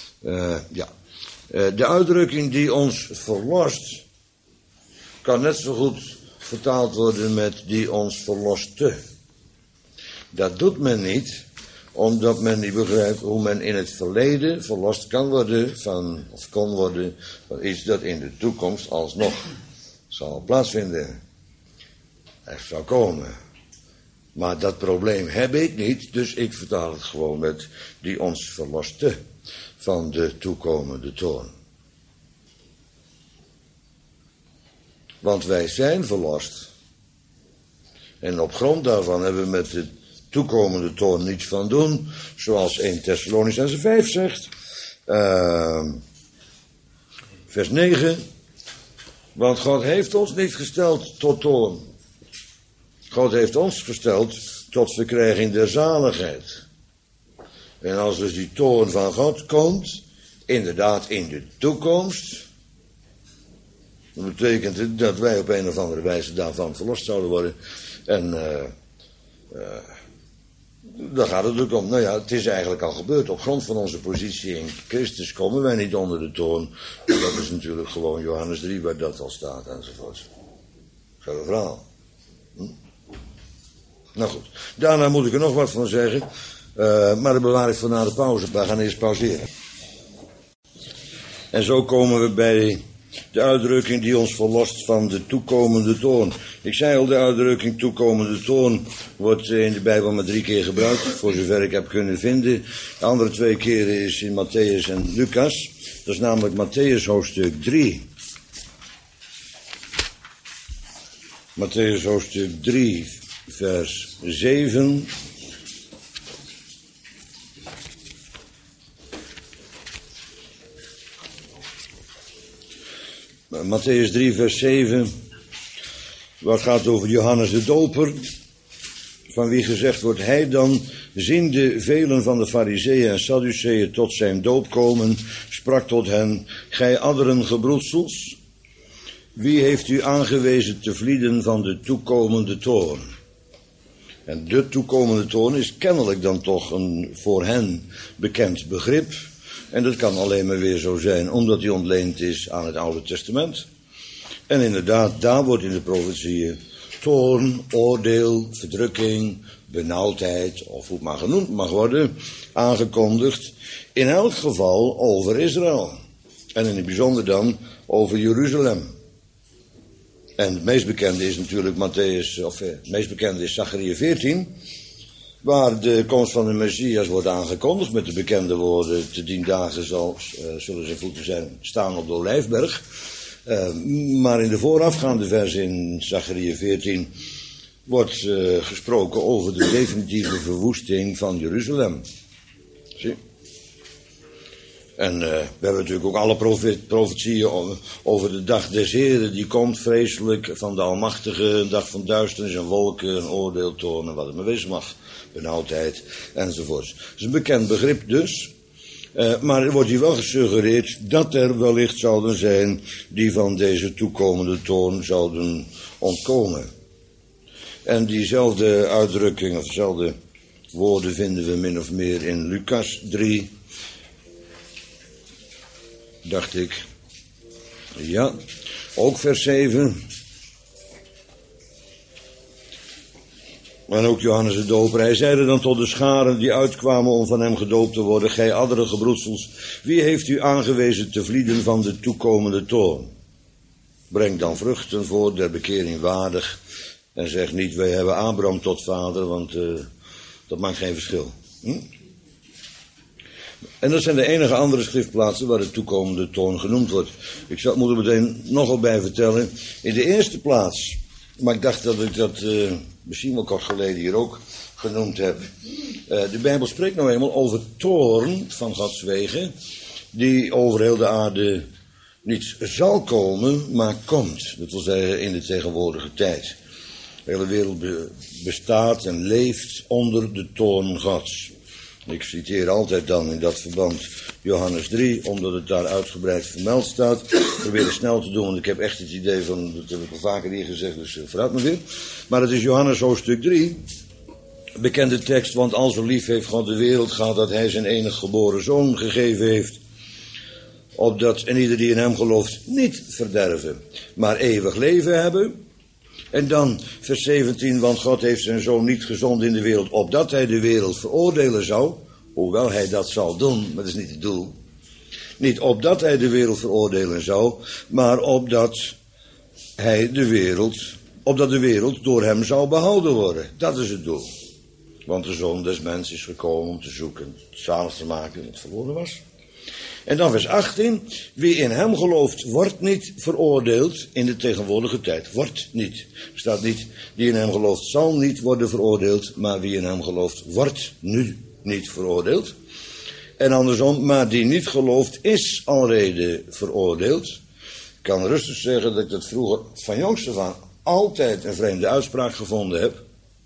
De uitdrukking die ons verlost kan net zo goed vertaald worden met die ons verloste. Dat doet men niet, omdat men niet begrijpt hoe men in het verleden verlost kan worden van, of kon worden, van iets dat in de toekomst alsnog zal plaatsvinden. Er zou komen. Maar dat probleem heb ik niet, dus ik vertaal het gewoon met die ons verloste van de toekomende toorn. Want wij zijn verlost. En op grond daarvan hebben we met de toekomende toorn niets van doen. Zoals 1 Thessalonicenzen 5 zegt. Vers 9. Want God heeft ons niet gesteld tot toorn. God heeft ons gesteld tot verkrijging der zaligheid. En als dus die toorn van God komt, inderdaad in de toekomst, dan betekent het dat wij op een of andere wijze daarvan verlost zouden worden. En daar gaat het ook om. Nou ja, het is eigenlijk al gebeurd. Op grond van onze positie in Christus komen wij niet onder de toorn. Dat is natuurlijk gewoon Johannes 3 waar dat al staat enzovoort. Zo'n verhaal. Nou goed, daarna moet ik er nog wat van zeggen. Maar dat bewaar ik voor na de pauze. We gaan eerst pauzeren. En zo komen we bij de uitdrukking die ons verlost van de toekomende toorn. Ik zei al, de uitdrukking toekomende toorn wordt in de Bijbel maar 3 keer gebruikt, voor zover ik heb kunnen vinden. De andere 2 keren is in Matthäus en Lucas. Dat is namelijk Matthäus hoofdstuk 3. Matthäus hoofdstuk 3, vers 7. Matthäus 3, vers 7, wat gaat over Johannes de Doper, van wie gezegd wordt, hij dan, ziende velen van de Farizeeën en Sadduceeën tot zijn doop komen, sprak tot hen, gij adderen gebroedsels, wie heeft u aangewezen te vlieden van de toekomende toorn? En de toekomende toorn is kennelijk dan toch een voor hen bekend begrip. En dat kan alleen maar weer zo zijn, omdat hij ontleend is aan het Oude Testament. En inderdaad, daar wordt in de profetieën toorn, oordeel, verdrukking, benauwdheid, of hoe het maar genoemd mag worden, aangekondigd. In elk geval over Israël. En in het bijzonder dan over Jeruzalem. En het meest bekende is natuurlijk het meest bekende is Zachariah 14... waar de komst van de Messias wordt aangekondigd met de bekende woorden, te dien dagen zullen zijn voeten staan op de Olijfberg. Maar in de voorafgaande vers in Zachariah 14 wordt gesproken over de definitieve verwoesting van Jeruzalem. Zie? En we hebben natuurlijk ook alle profetieën over de dag des Heren, die komt vreselijk van de Almachtige, een dag van duisternis en wolken, een oordeel, toorn en wat het maar wezen mag. Benauwdheid enzovoorts. Dat is een bekend begrip dus. Maar er wordt hier wel gesuggereerd dat er wellicht zouden zijn die van deze toekomende toorn zouden ontkomen. En diezelfde uitdrukking, of dezelfde woorden vinden we min of meer in Lucas 3. Dacht ik. Ja, ook vers 7. En ook Johannes de Doper. Hij zeide dan tot de scharen die uitkwamen om van hem gedoopt te worden: gij adderige gebroedsels, wie heeft u aangewezen te vlieden van de toekomende toorn? Breng dan vruchten voor der bekering waardig. En zeg niet, wij hebben Abraham tot vader, want dat maakt geen verschil. En dat zijn de enige andere schriftplaatsen waar de toekomende toorn genoemd wordt. Ik moet er meteen nogal bij vertellen. In de eerste plaats, maar ik dacht dat ik dat misschien wel kort geleden hier ook genoemd heb. De Bijbel spreekt nou eenmaal over toorn van Gods wegen, die over heel de aarde niet zal komen, maar komt. Dat wil zeggen in de tegenwoordige tijd. De hele wereld bestaat en leeft onder de toorn Gods. Ik citeer altijd dan in dat verband Johannes 3, omdat het daar uitgebreid vermeld staat. Ik probeer het snel te doen, want ik heb echt het idee van, dat heb ik al vaker hier gezegd, dus vooruit maar weer. Maar het is Johannes hoofdstuk 3, bekende tekst, want al zo lief heeft God de wereld gehad dat hij zijn enig geboren zoon gegeven heeft, opdat en ieder die in hem gelooft niet verderven, maar eeuwig leven hebben. En dan vers 17, want God heeft zijn zoon niet gezonden in de wereld, opdat hij de wereld veroordelen zou, hoewel hij dat zal doen, maar dat is niet het doel. Niet opdat hij de wereld veroordelen zou, maar opdat de wereld door hem zou behouden worden. Dat is het doel. Want de zoon des mensen is gekomen om te zoeken, zalig te maken wat verloren was. En dan vers 18, wie in hem gelooft wordt niet veroordeeld in de tegenwoordige tijd. Wordt niet. Er staat niet, die in hem gelooft zal niet worden veroordeeld, maar wie in hem gelooft wordt nu niet veroordeeld. En andersom, maar die niet gelooft is alrede veroordeeld. Ik kan rustig zeggen dat ik dat vroeger van jongs af aan altijd een vreemde uitspraak gevonden heb.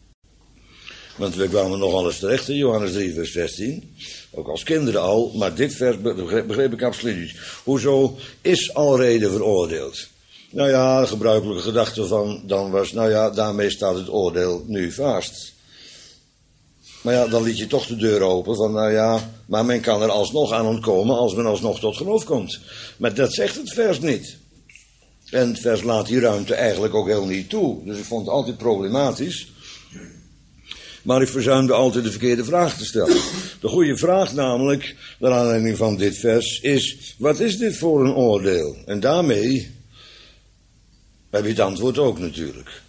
Want we kwamen nogal eens terecht in Johannes 3 vers 16. Ook als kinderen al, maar dit vers begreep ik absoluut niet. Hoezo is alrede veroordeeld? Nou ja, de gebruikelijke gedachte van dan was, nou ja, daarmee staat het oordeel nu vast. Maar ja, dan liet je toch de deur open van, nou ja, maar men kan er alsnog aan ontkomen als men alsnog tot geloof komt. Maar dat zegt het vers niet. En het vers laat die ruimte eigenlijk ook heel niet toe. Dus ik vond het altijd problematisch. Maar ik verzuimde altijd de verkeerde vraag te stellen. De goede vraag namelijk, naar aanleiding van dit vers, is: wat is dit voor een oordeel? En daarmee heb je het antwoord ook natuurlijk.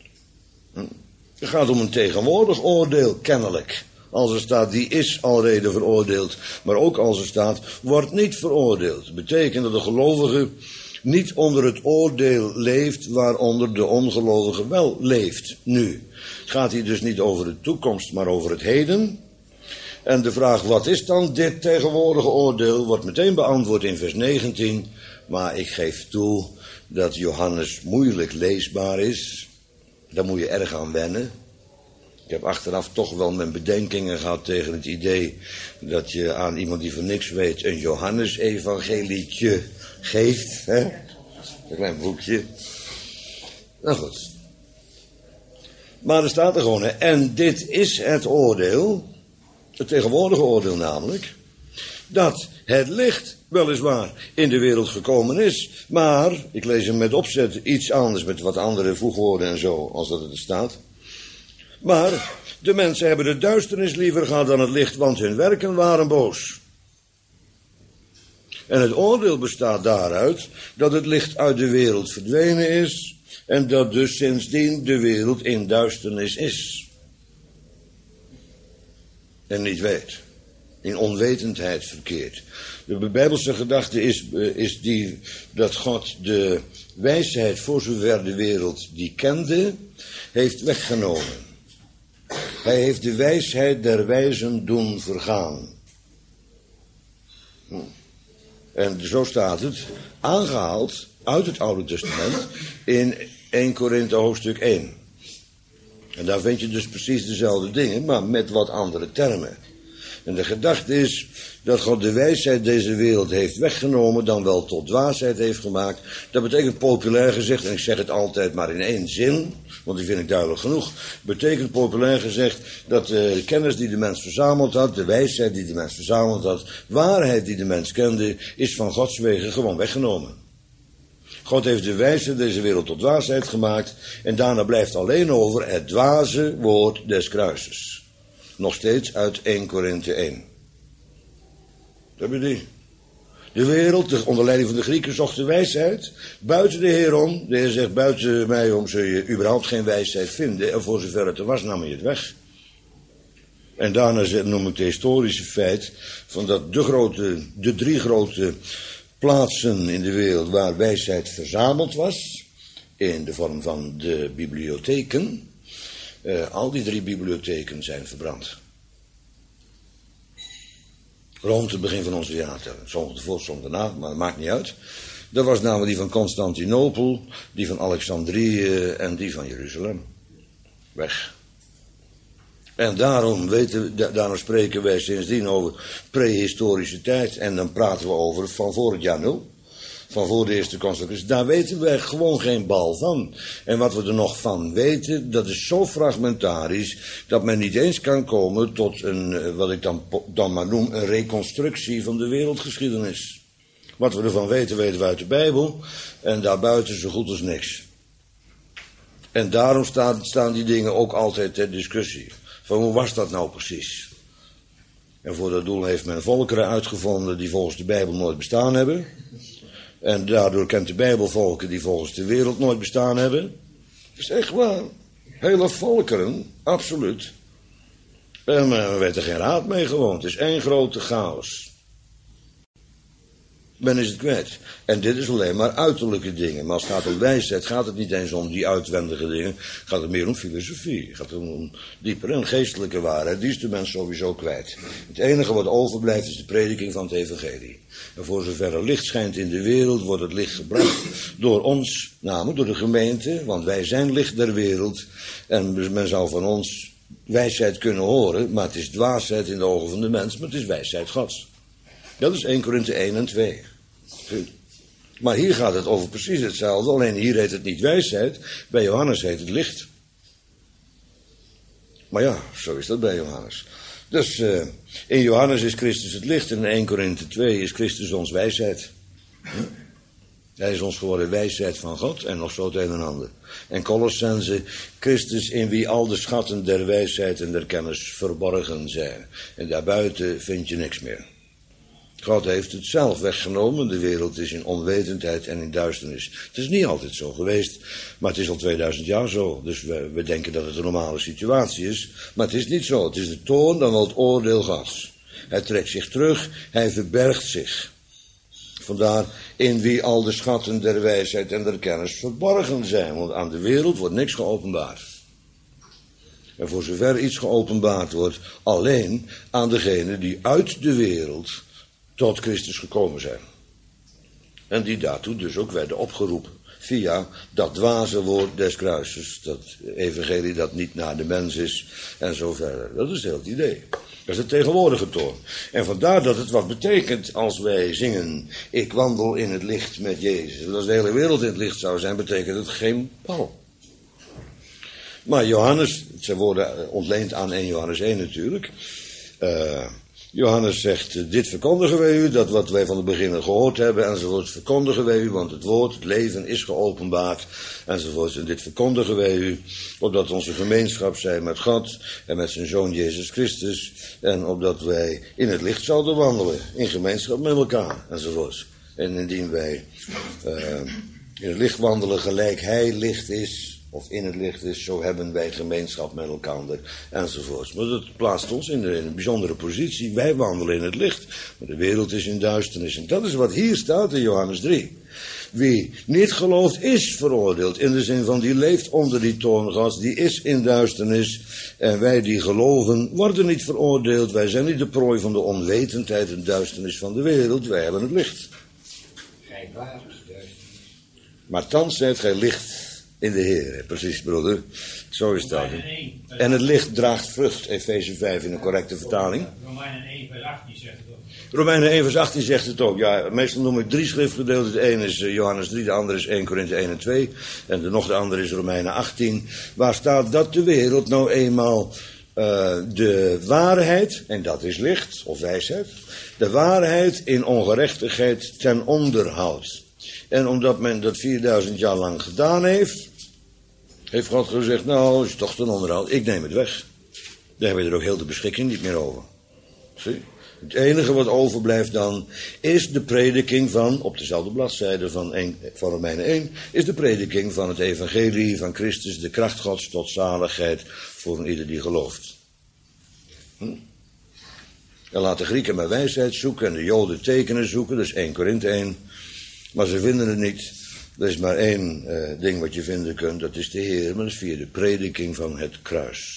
Het gaat om een tegenwoordig oordeel, kennelijk. Als er staat, die is alrede veroordeeld. Maar ook als er staat, wordt niet veroordeeld. Dat betekent dat de gelovige niet onder het oordeel leeft waaronder de ongelovige wel leeft, nu. Het gaat hier dus niet over de toekomst, maar over het heden. En de vraag, wat is dan dit tegenwoordige oordeel, wordt meteen beantwoord in vers 19. Maar ik geef toe dat Johannes moeilijk leesbaar is. Daar moet je erg aan wennen. Ik heb achteraf toch wel mijn bedenkingen gehad tegen het idee dat je aan iemand die van niks weet een Johannes-evangelietje geeft. Hè? Een klein boekje. Nou goed. Maar er staat er gewoon, hè. En dit is het oordeel, het tegenwoordige oordeel namelijk, dat het licht weliswaar in de wereld gekomen is, maar, ik lees hem met opzet iets anders, met wat andere voegwoorden en zo, als dat er staat. Maar de mensen hebben de duisternis liever gehad dan het licht, want hun werken waren boos. En het oordeel bestaat daaruit dat het licht uit de wereld verdwenen is en dat dus sindsdien de wereld in duisternis is. En niet weet. In onwetendheid verkeert. De Bijbelse gedachte is die dat God de wijsheid voor zover de wereld die kende heeft weggenomen. Hij heeft de wijsheid der wijzen doen vergaan. En zo staat het, aangehaald uit het Oude Testament in 1 Korinthe hoofdstuk 1. En daar vind je dus precies dezelfde dingen, maar met wat andere termen. En de gedachte is dat God de wijsheid deze wereld heeft weggenomen, dan wel tot dwaasheid heeft gemaakt. Dat betekent populair gezegd, en ik zeg het altijd maar in één zin, want die vind ik duidelijk genoeg. Betekent populair gezegd dat de kennis die de mens verzameld had, de wijsheid die de mens verzameld had, waarheid die de mens kende, is van Gods wegen gewoon weggenomen. God heeft de wijsheid deze wereld tot dwaasheid gemaakt en daarna blijft alleen over het dwaze woord des kruises. Nog steeds uit 1 Korinthe 1. Dat heb je die. De wereld, onder leiding van de Grieken, zocht de wijsheid buiten de Heer om. De Heer zegt, buiten mij om zul je überhaupt geen wijsheid vinden. En voor zover het er was, nam je het weg. En daarna noem ik het historische feit van dat de 3 grote plaatsen in de wereld waar wijsheid verzameld was, in de vorm van de bibliotheken, al die 3 bibliotheken zijn verbrand. Rond het begin van onze jaartelling. Soms ervoor, soms daarna, maar dat maakt niet uit. Dat was namelijk die van Constantinopel, die van Alexandrië en die van Jeruzalem. Weg. En daarom spreken wij sindsdien over prehistorische tijd. En dan praten we over van voor het jaar 0. Van voor de eerste komst van Christus. Daar weten wij gewoon geen bal van. En wat we er nog van weten, dat is zo fragmentarisch, dat men niet eens kan komen tot een, wat ik dan maar noem, een reconstructie van de wereldgeschiedenis. Wat we ervan weten, weten we uit de Bijbel. En daarbuiten zo goed als niks. En daarom staan die dingen ook altijd ter discussie. Van hoe was dat nou precies? En voor dat doel heeft men volkeren uitgevonden die volgens de Bijbel nooit bestaan hebben. En daardoor kent de Bijbel volken die volgens de wereld nooit bestaan hebben. Dat is echt waar. Hele volkeren, absoluut. En men weet er geen raad mee gewoon. Het is één grote chaos. Men is het kwijt. En dit is alleen maar uiterlijke dingen. Maar als het gaat om wijsheid, gaat het niet eens om die uitwendige dingen. Gaat het meer om filosofie. Gaat het om diepere en geestelijke waarheid. Die is de mens sowieso kwijt. Het enige wat overblijft is de prediking van het evangelie. En voor zover er licht schijnt in de wereld, wordt het licht gebracht door ons, namelijk door de gemeente. Want wij zijn licht der wereld. En men zou van ons wijsheid kunnen horen. Maar het is dwaasheid in de ogen van de mens. Maar het is wijsheid Gods. Dat is 1 Korinthe 1 en 2. Maar hier gaat het over precies hetzelfde, alleen hier heet het niet wijsheid, bij Johannes heet het licht. Maar ja, zo is dat bij Johannes. Dus in Johannes is Christus het licht en in 1 Korinthe 2 is Christus ons wijsheid. Hij is ons geworden wijsheid van God en nog zo het een en ander. En Colossense, Christus in wie al de schatten der wijsheid en der kennis verborgen zijn. En daarbuiten vind je niks meer. God heeft het zelf weggenomen. De wereld is in onwetendheid en in duisternis. Het is niet altijd zo geweest, maar het is al 2000 jaar zo. Dus we denken dat het een normale situatie is. Maar het is niet zo. Het is de toorn dan wel het oordeel Gods. Hij trekt zich terug, hij verbergt zich. Vandaar in wie al de schatten der wijsheid en der kennis verborgen zijn. Want aan de wereld wordt niks geopenbaard. En voor zover iets geopenbaard wordt, alleen aan degenen die uit de wereld tot Christus gekomen zijn. En die daartoe dus ook werden opgeroepen via dat dwaze woord des kruises, dat evangelie dat niet naar de mens is en zo verder. Dat is heel het idee. Dat is het tegenwoordige toon. En vandaar dat het wat betekent als wij zingen, ik wandel in het licht met Jezus. En als de hele wereld in het licht zou zijn, betekent het geen bal. Maar Johannes, het zijn woorden ontleend aan 1 Johannes 1 natuurlijk. Johannes zegt, dit verkondigen wij u, dat wat wij van het begin gehoord hebben, enzovoort, verkondigen wij u, want het woord, het leven is geopenbaard, enzovoort. En dit verkondigen wij u, opdat onze gemeenschap zij met God en met zijn Zoon Jezus Christus, en opdat wij in het licht zouden wandelen, in gemeenschap met elkaar, enzovoort. En indien wij in het licht wandelen gelijk hij licht is, of in het licht is, zo hebben wij gemeenschap met elkaar, enzovoorts. Maar dat plaatst ons in een bijzondere positie. Wij wandelen in het licht, maar de wereld is in duisternis. En dat is wat hier staat in Johannes 3. Wie niet gelooft, is veroordeeld. In de zin van, die leeft onder die toorn Gods, die is in duisternis. En wij die geloven, worden niet veroordeeld. Wij zijn niet de prooi van de onwetendheid en duisternis van de wereld. Wij hebben het licht. Grijpbaar duisternis. Maar thans zijt gij licht In de Heer, precies, broeder. Zo is dat. Romeinen 1, En het licht draagt vrucht, Efeze 5 in een correcte vertaling. Romeinen 1 vers 18 zegt het ook. Romeinen 1 vers 18 zegt het ook. Ja, meestal noem ik 3 schriftgedeelten. De ene is Johannes 3, de andere is 1 Korinthe 1 en 2. En de andere is Romeinen 18. Waar staat dat de wereld nou eenmaal de waarheid, en dat is licht of wijsheid, de waarheid in ongerechtigheid ten onder houdt. En omdat men dat 4000 jaar lang gedaan heeft, heeft God gezegd, nou, is toch ten onderhoud, ik neem het weg. Daar hebben we er ook heel de beschikking niet meer over. Zie? Het enige wat overblijft dan, is de prediking van, op dezelfde bladzijde van Romeinen 1, is de prediking van het evangelie van Christus, de kracht Gods tot zaligheid voor een ieder die gelooft. En laat de Grieken maar wijsheid zoeken en de Joden tekenen zoeken, dat is 1 Korinthe 1. Maar ze vinden het niet. Er is maar één ding wat je vinden kunt, dat is de Heer, maar dat is via de prediking van het kruis.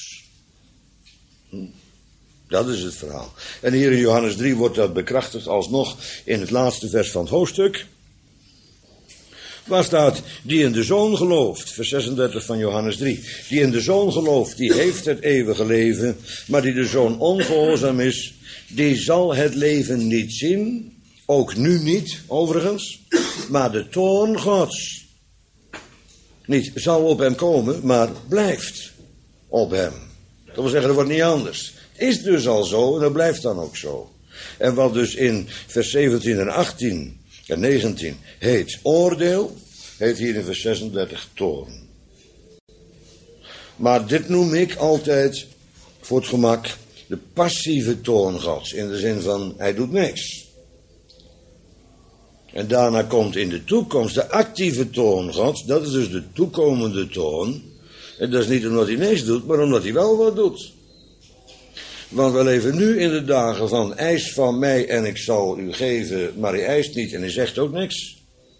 Dat is het verhaal. En hier in Johannes 3 wordt dat bekrachtigd alsnog in het laatste vers van het hoofdstuk. Waar staat, die in de Zoon gelooft, vers 36 van Johannes 3. Die in de Zoon gelooft, die heeft het eeuwige leven, maar die de Zoon ongehoorzaam is, die zal het leven niet zien, ook nu niet, overigens, maar de toorn Gods niet zal op hem komen, maar blijft op hem. Dat wil zeggen, dat wordt niet anders. Het is dus al zo en dat blijft dan ook zo. En wat dus in vers 17 en 18 en 19 heet oordeel, heet hier in vers 36 toorn. Maar dit noem ik altijd, voor het gemak, de passieve toorn Gods. In de zin van, hij doet niks. En daarna komt in de toekomst de actieve toorn Gods. Dat is dus de toekomende toorn. En dat is niet omdat hij niks doet, maar omdat hij wel wat doet. Want we leven nu in de dagen van eis van mij en ik zal u geven, maar hij eist niet en hij zegt ook niks.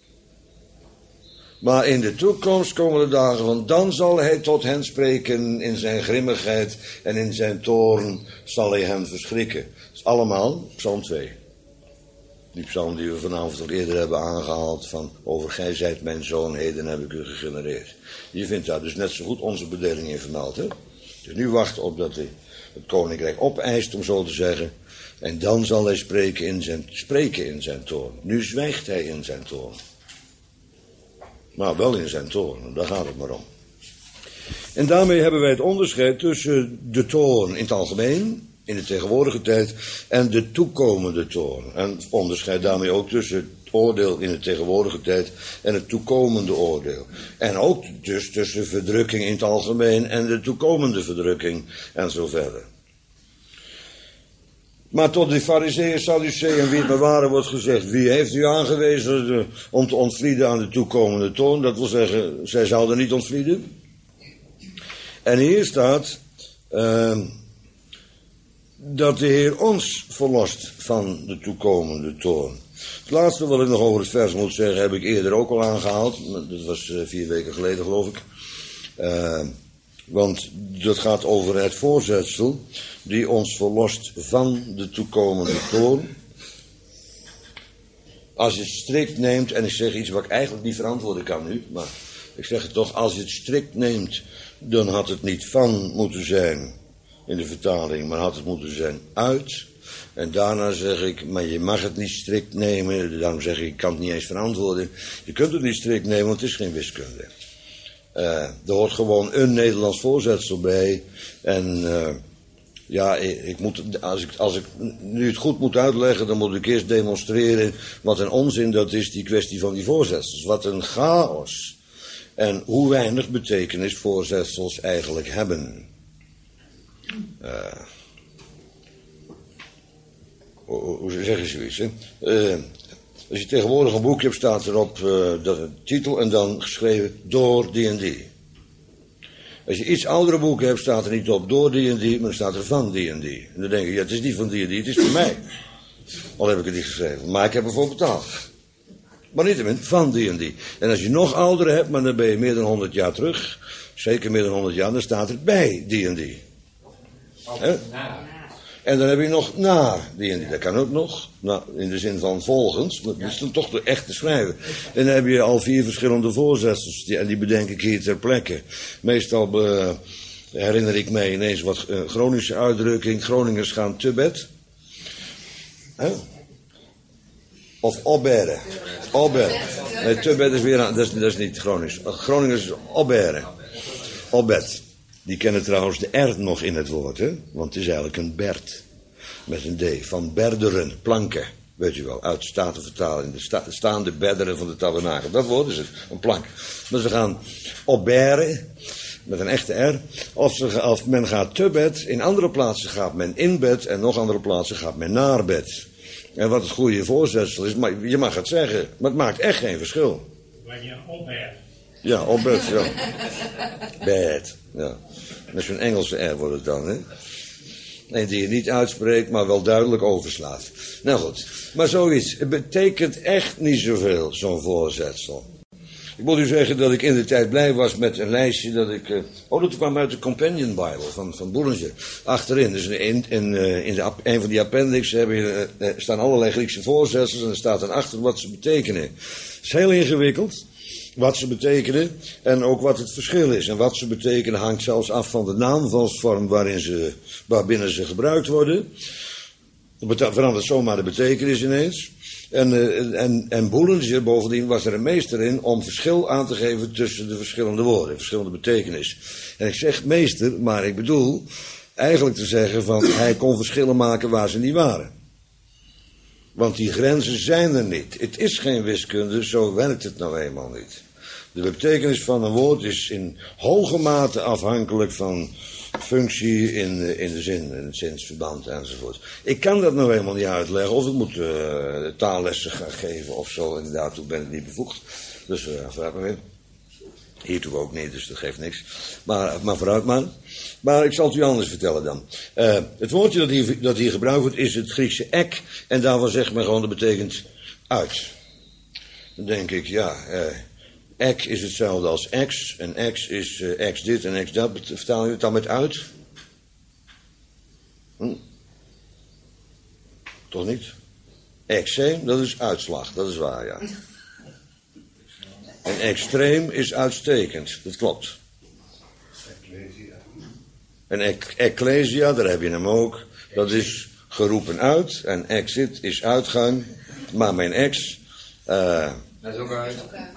Maar in de toekomst komen de dagen van dan zal hij tot hen spreken in zijn grimmigheid en in zijn toorn zal hij hem verschrikken. Dat is allemaal Psalm 2. Die psalm die we vanavond al eerder hebben aangehaald van over gij zijt mijn zoon, heden heb ik u gegenereerd. Je vindt daar dus net zo goed onze bedeling in vermeld. Hè? Dus nu wachten op dat hij het koninkrijk opeist, om zo te zeggen. En dan zal hij spreken in zijn toorn. Nu zwijgt hij in zijn toorn. Maar wel in zijn toorn, daar gaat het maar om. En daarmee hebben wij het onderscheid tussen de toorn in het algemeen, in de tegenwoordige tijd, en de toekomende toorn. En onderscheid daarmee ook tussen het oordeel in de tegenwoordige tijd en het toekomende oordeel. En ook dus tussen verdrukking in het algemeen en de toekomende verdrukking en zo verder. Maar tot de Farizeeën, Sadduceeën en wie het maar waren wordt gezegd, wie heeft u aangewezen om te ontvlieden aan de toekomende toorn? Dat wil zeggen, zij zouden niet ontvlieden. En hier staat dat de Heer ons verlost van de toekomende toorn. Het laatste wat ik nog over het vers moet zeggen, heb ik eerder ook al aangehaald. Dat was 4 weken geleden, geloof ik. Want dat gaat over het voorzetsel die ons verlost van de toekomende toorn. Als je het strikt neemt, en ik zeg iets wat ik eigenlijk niet verantwoorden kan nu, maar ik zeg het toch, als je het strikt neemt, dan had het niet van moeten zijn in de vertaling, maar had het moeten zijn uit. En daarna zeg ik, maar je mag het niet strikt nemen, daarom zeg ik kan het niet eens verantwoorden. Je kunt het niet strikt nemen, want het is geen wiskunde. Er hoort gewoon een Nederlands voorzetsel bij. En ja, als ik nu het goed moet uitleggen, dan moet ik eerst demonstreren wat een onzin dat is, die kwestie van die voorzetsels. Wat een chaos. En hoe weinig betekenis voorzetsels eigenlijk hebben. Hoe zeg je zoiets, hè? Als je tegenwoordig een boekje hebt, staat erop de titel en dan geschreven door die en die. Als je iets oudere boeken hebt, staat er niet op door die en die, maar dan staat er van die en die. En dan denk je, ja, het is niet van die en die, het is van mij. Al heb ik het niet geschreven, maar ik heb ervoor betaald. Maar niettemin, van die en die. En als je nog oudere hebt, maar dan ben je meer dan 100 jaar terug, zeker meer dan 100 jaar, dan staat er bij die en die. En dan heb je nog naar, dat kan ook nog, in de zin van volgens, maar dat is dan toch de echte schrijven. En dan heb je al 4 verschillende voorzetsels, en die bedenk ik hier ter plekke. Meestal herinner ik mij ineens wat Groningse uitdrukking, Groningers gaan te bed. Of opberen. Opberen. Nee, te bed is weer dat is niet Gronings. Groningers is opberen. Opbed. Die kennen trouwens de R nog in het woord, hè? Want het is eigenlijk een berd. Met een D. Van berderen, planken. Weet je wel, uit Statenvertaling. De staande bedderen van de tabernakel. Dat woord is het, een plank. Maar ze gaan opberen, met een echte R. Of men gaat te bed. In andere plaatsen gaat men in bed. En nog andere plaatsen gaat men naar bed. En wat het goede voorzetsel is, maar je mag het zeggen. Maar het maakt echt geen verschil. Leg je een opbed. Ja, opbed, ja. Bed, ja. Dat is een Engelse R wordt het dan, hè. En die je niet uitspreekt, maar wel duidelijk overslaat. Nou goed, maar zoiets. Het betekent echt niet zoveel, zo'n voorzetsel. Ik moet u zeggen dat ik in de tijd blij was met een lijstje dat ik... dat kwam uit de Companion Bible van Bullinger. Achterin, dus in een van die appendix staan allerlei Griekse voorzetsels en er staat dan achter wat ze betekenen. Het is heel ingewikkeld, wat ze betekenen en ook wat het verschil is. En wat ze betekenen hangt zelfs af van de naamvalsvorm waarbinnen ze gebruikt worden. Het verandert zomaar de betekenis ineens. En Bullinger, bovendien, was er een meester in om verschil aan te geven tussen de verschillende woorden, verschillende betekenis. En ik zeg meester, maar ik bedoel eigenlijk te zeggen van hij kon verschillen maken waar ze niet waren. Want die grenzen zijn er niet. Het is geen wiskunde, zo werkt het nou eenmaal niet. De betekenis van een woord is in hoge mate afhankelijk van functie in de zin, in het zinsverband enzovoort. Ik kan dat nou helemaal niet uitleggen, of ik moet taallessen gaan geven of zo. Inderdaad, toen ben ik niet bevoegd. Dus vooruit maar weer. Hiertoe ook niet, dus dat geeft niks. Maar vooruit maar. Maar ik zal het u anders vertellen dan. Het woordje dat hier gebruikt wordt is het Griekse ek. En daarvan zegt men gewoon, dat betekent uit. Dan denk ik, ja... Ek is hetzelfde als ex. En ex is ex dit en ex dat. Vertaal je het dan met uit? Toch niet? Exeem, dat is uitslag. Dat is waar, ja. En extreem is uitstekend. Dat klopt. En ecclesia, daar heb je hem ook. Dat is geroepen uit. En exit is uitgang. Maar mijn ex... Dat is ook uit.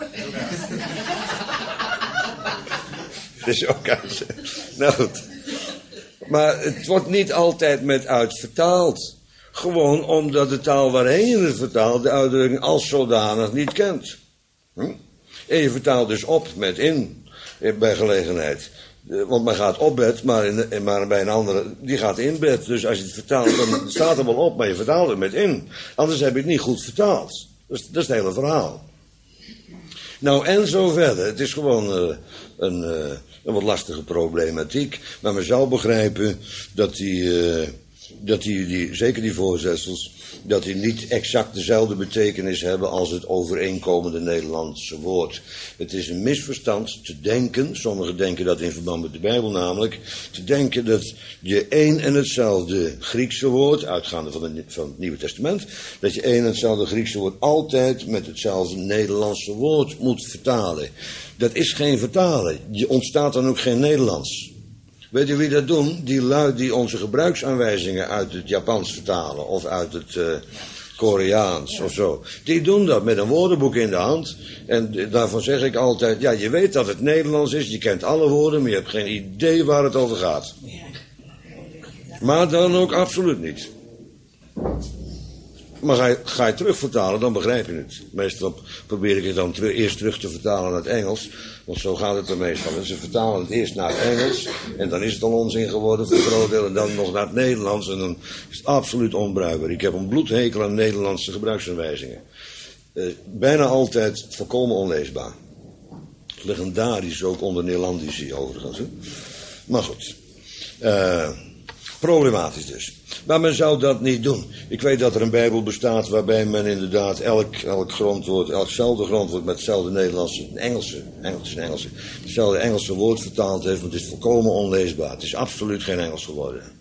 Dat is ook uit. Nou goed. Maar het wordt niet altijd met uit vertaald. Gewoon omdat de taal waarheen je het vertaalt de uitdrukking als zodanig niet kent. En je vertaalt dus op met in bij gelegenheid. Want men gaat op bed, maar bij een andere, die gaat in bed. Dus als je het vertaalt, dan staat er wel op, maar je vertaalt het met in. Anders heb je het niet goed vertaald. Dat is het hele verhaal. Nou, en zo verder. Het is gewoon een wat lastige problematiek. Maar men zou begrijpen dat zeker die voorzetsels, dat die niet exact dezelfde betekenis hebben als het overeenkomende Nederlandse woord. Het is een misverstand te denken, sommigen denken dat in verband met de Bijbel namelijk, te denken dat je één en hetzelfde Griekse woord, uitgaande van het Nieuwe Testament, dat je één en hetzelfde Griekse woord altijd met hetzelfde Nederlandse woord moet vertalen. Dat is geen vertalen. Je ontstaat dan ook geen Nederlands. Weet je wie dat doen? Die lui die onze gebruiksaanwijzingen uit het Japans vertalen of uit het Koreaans of zo. Die doen dat met een woordenboek in de hand. En daarvan zeg ik altijd, ja, je weet dat het Nederlands is, je kent alle woorden, maar je hebt geen idee waar het over gaat. Maar dan ook absoluut niet. Maar ga je terugvertalen, dan begrijp je het. Meestal probeer ik het dan eerst terug te vertalen naar het Engels. Want zo gaat het er meestal. En ze vertalen het eerst naar het Engels. En dan is het al onzin geworden voor een groot deel. En dan nog naar het Nederlands. En dan is het absoluut onbruikbaar. Ik heb een bloedhekel aan Nederlandse gebruiksaanwijzingen. Bijna altijd volkomen onleesbaar. Legendarisch ook onder Nederlandici overigens. Hè? Maar goed. Problematisch dus. Maar men zou dat niet doen. Ik weet dat er een Bijbel bestaat waarbij men inderdaad elk grondwoord, elkzelfde grondwoord met hetzelfde Nederlandse, hetzelfde Engelse woord vertaald heeft, want het is volkomen onleesbaar. Het is absoluut geen Engels geworden.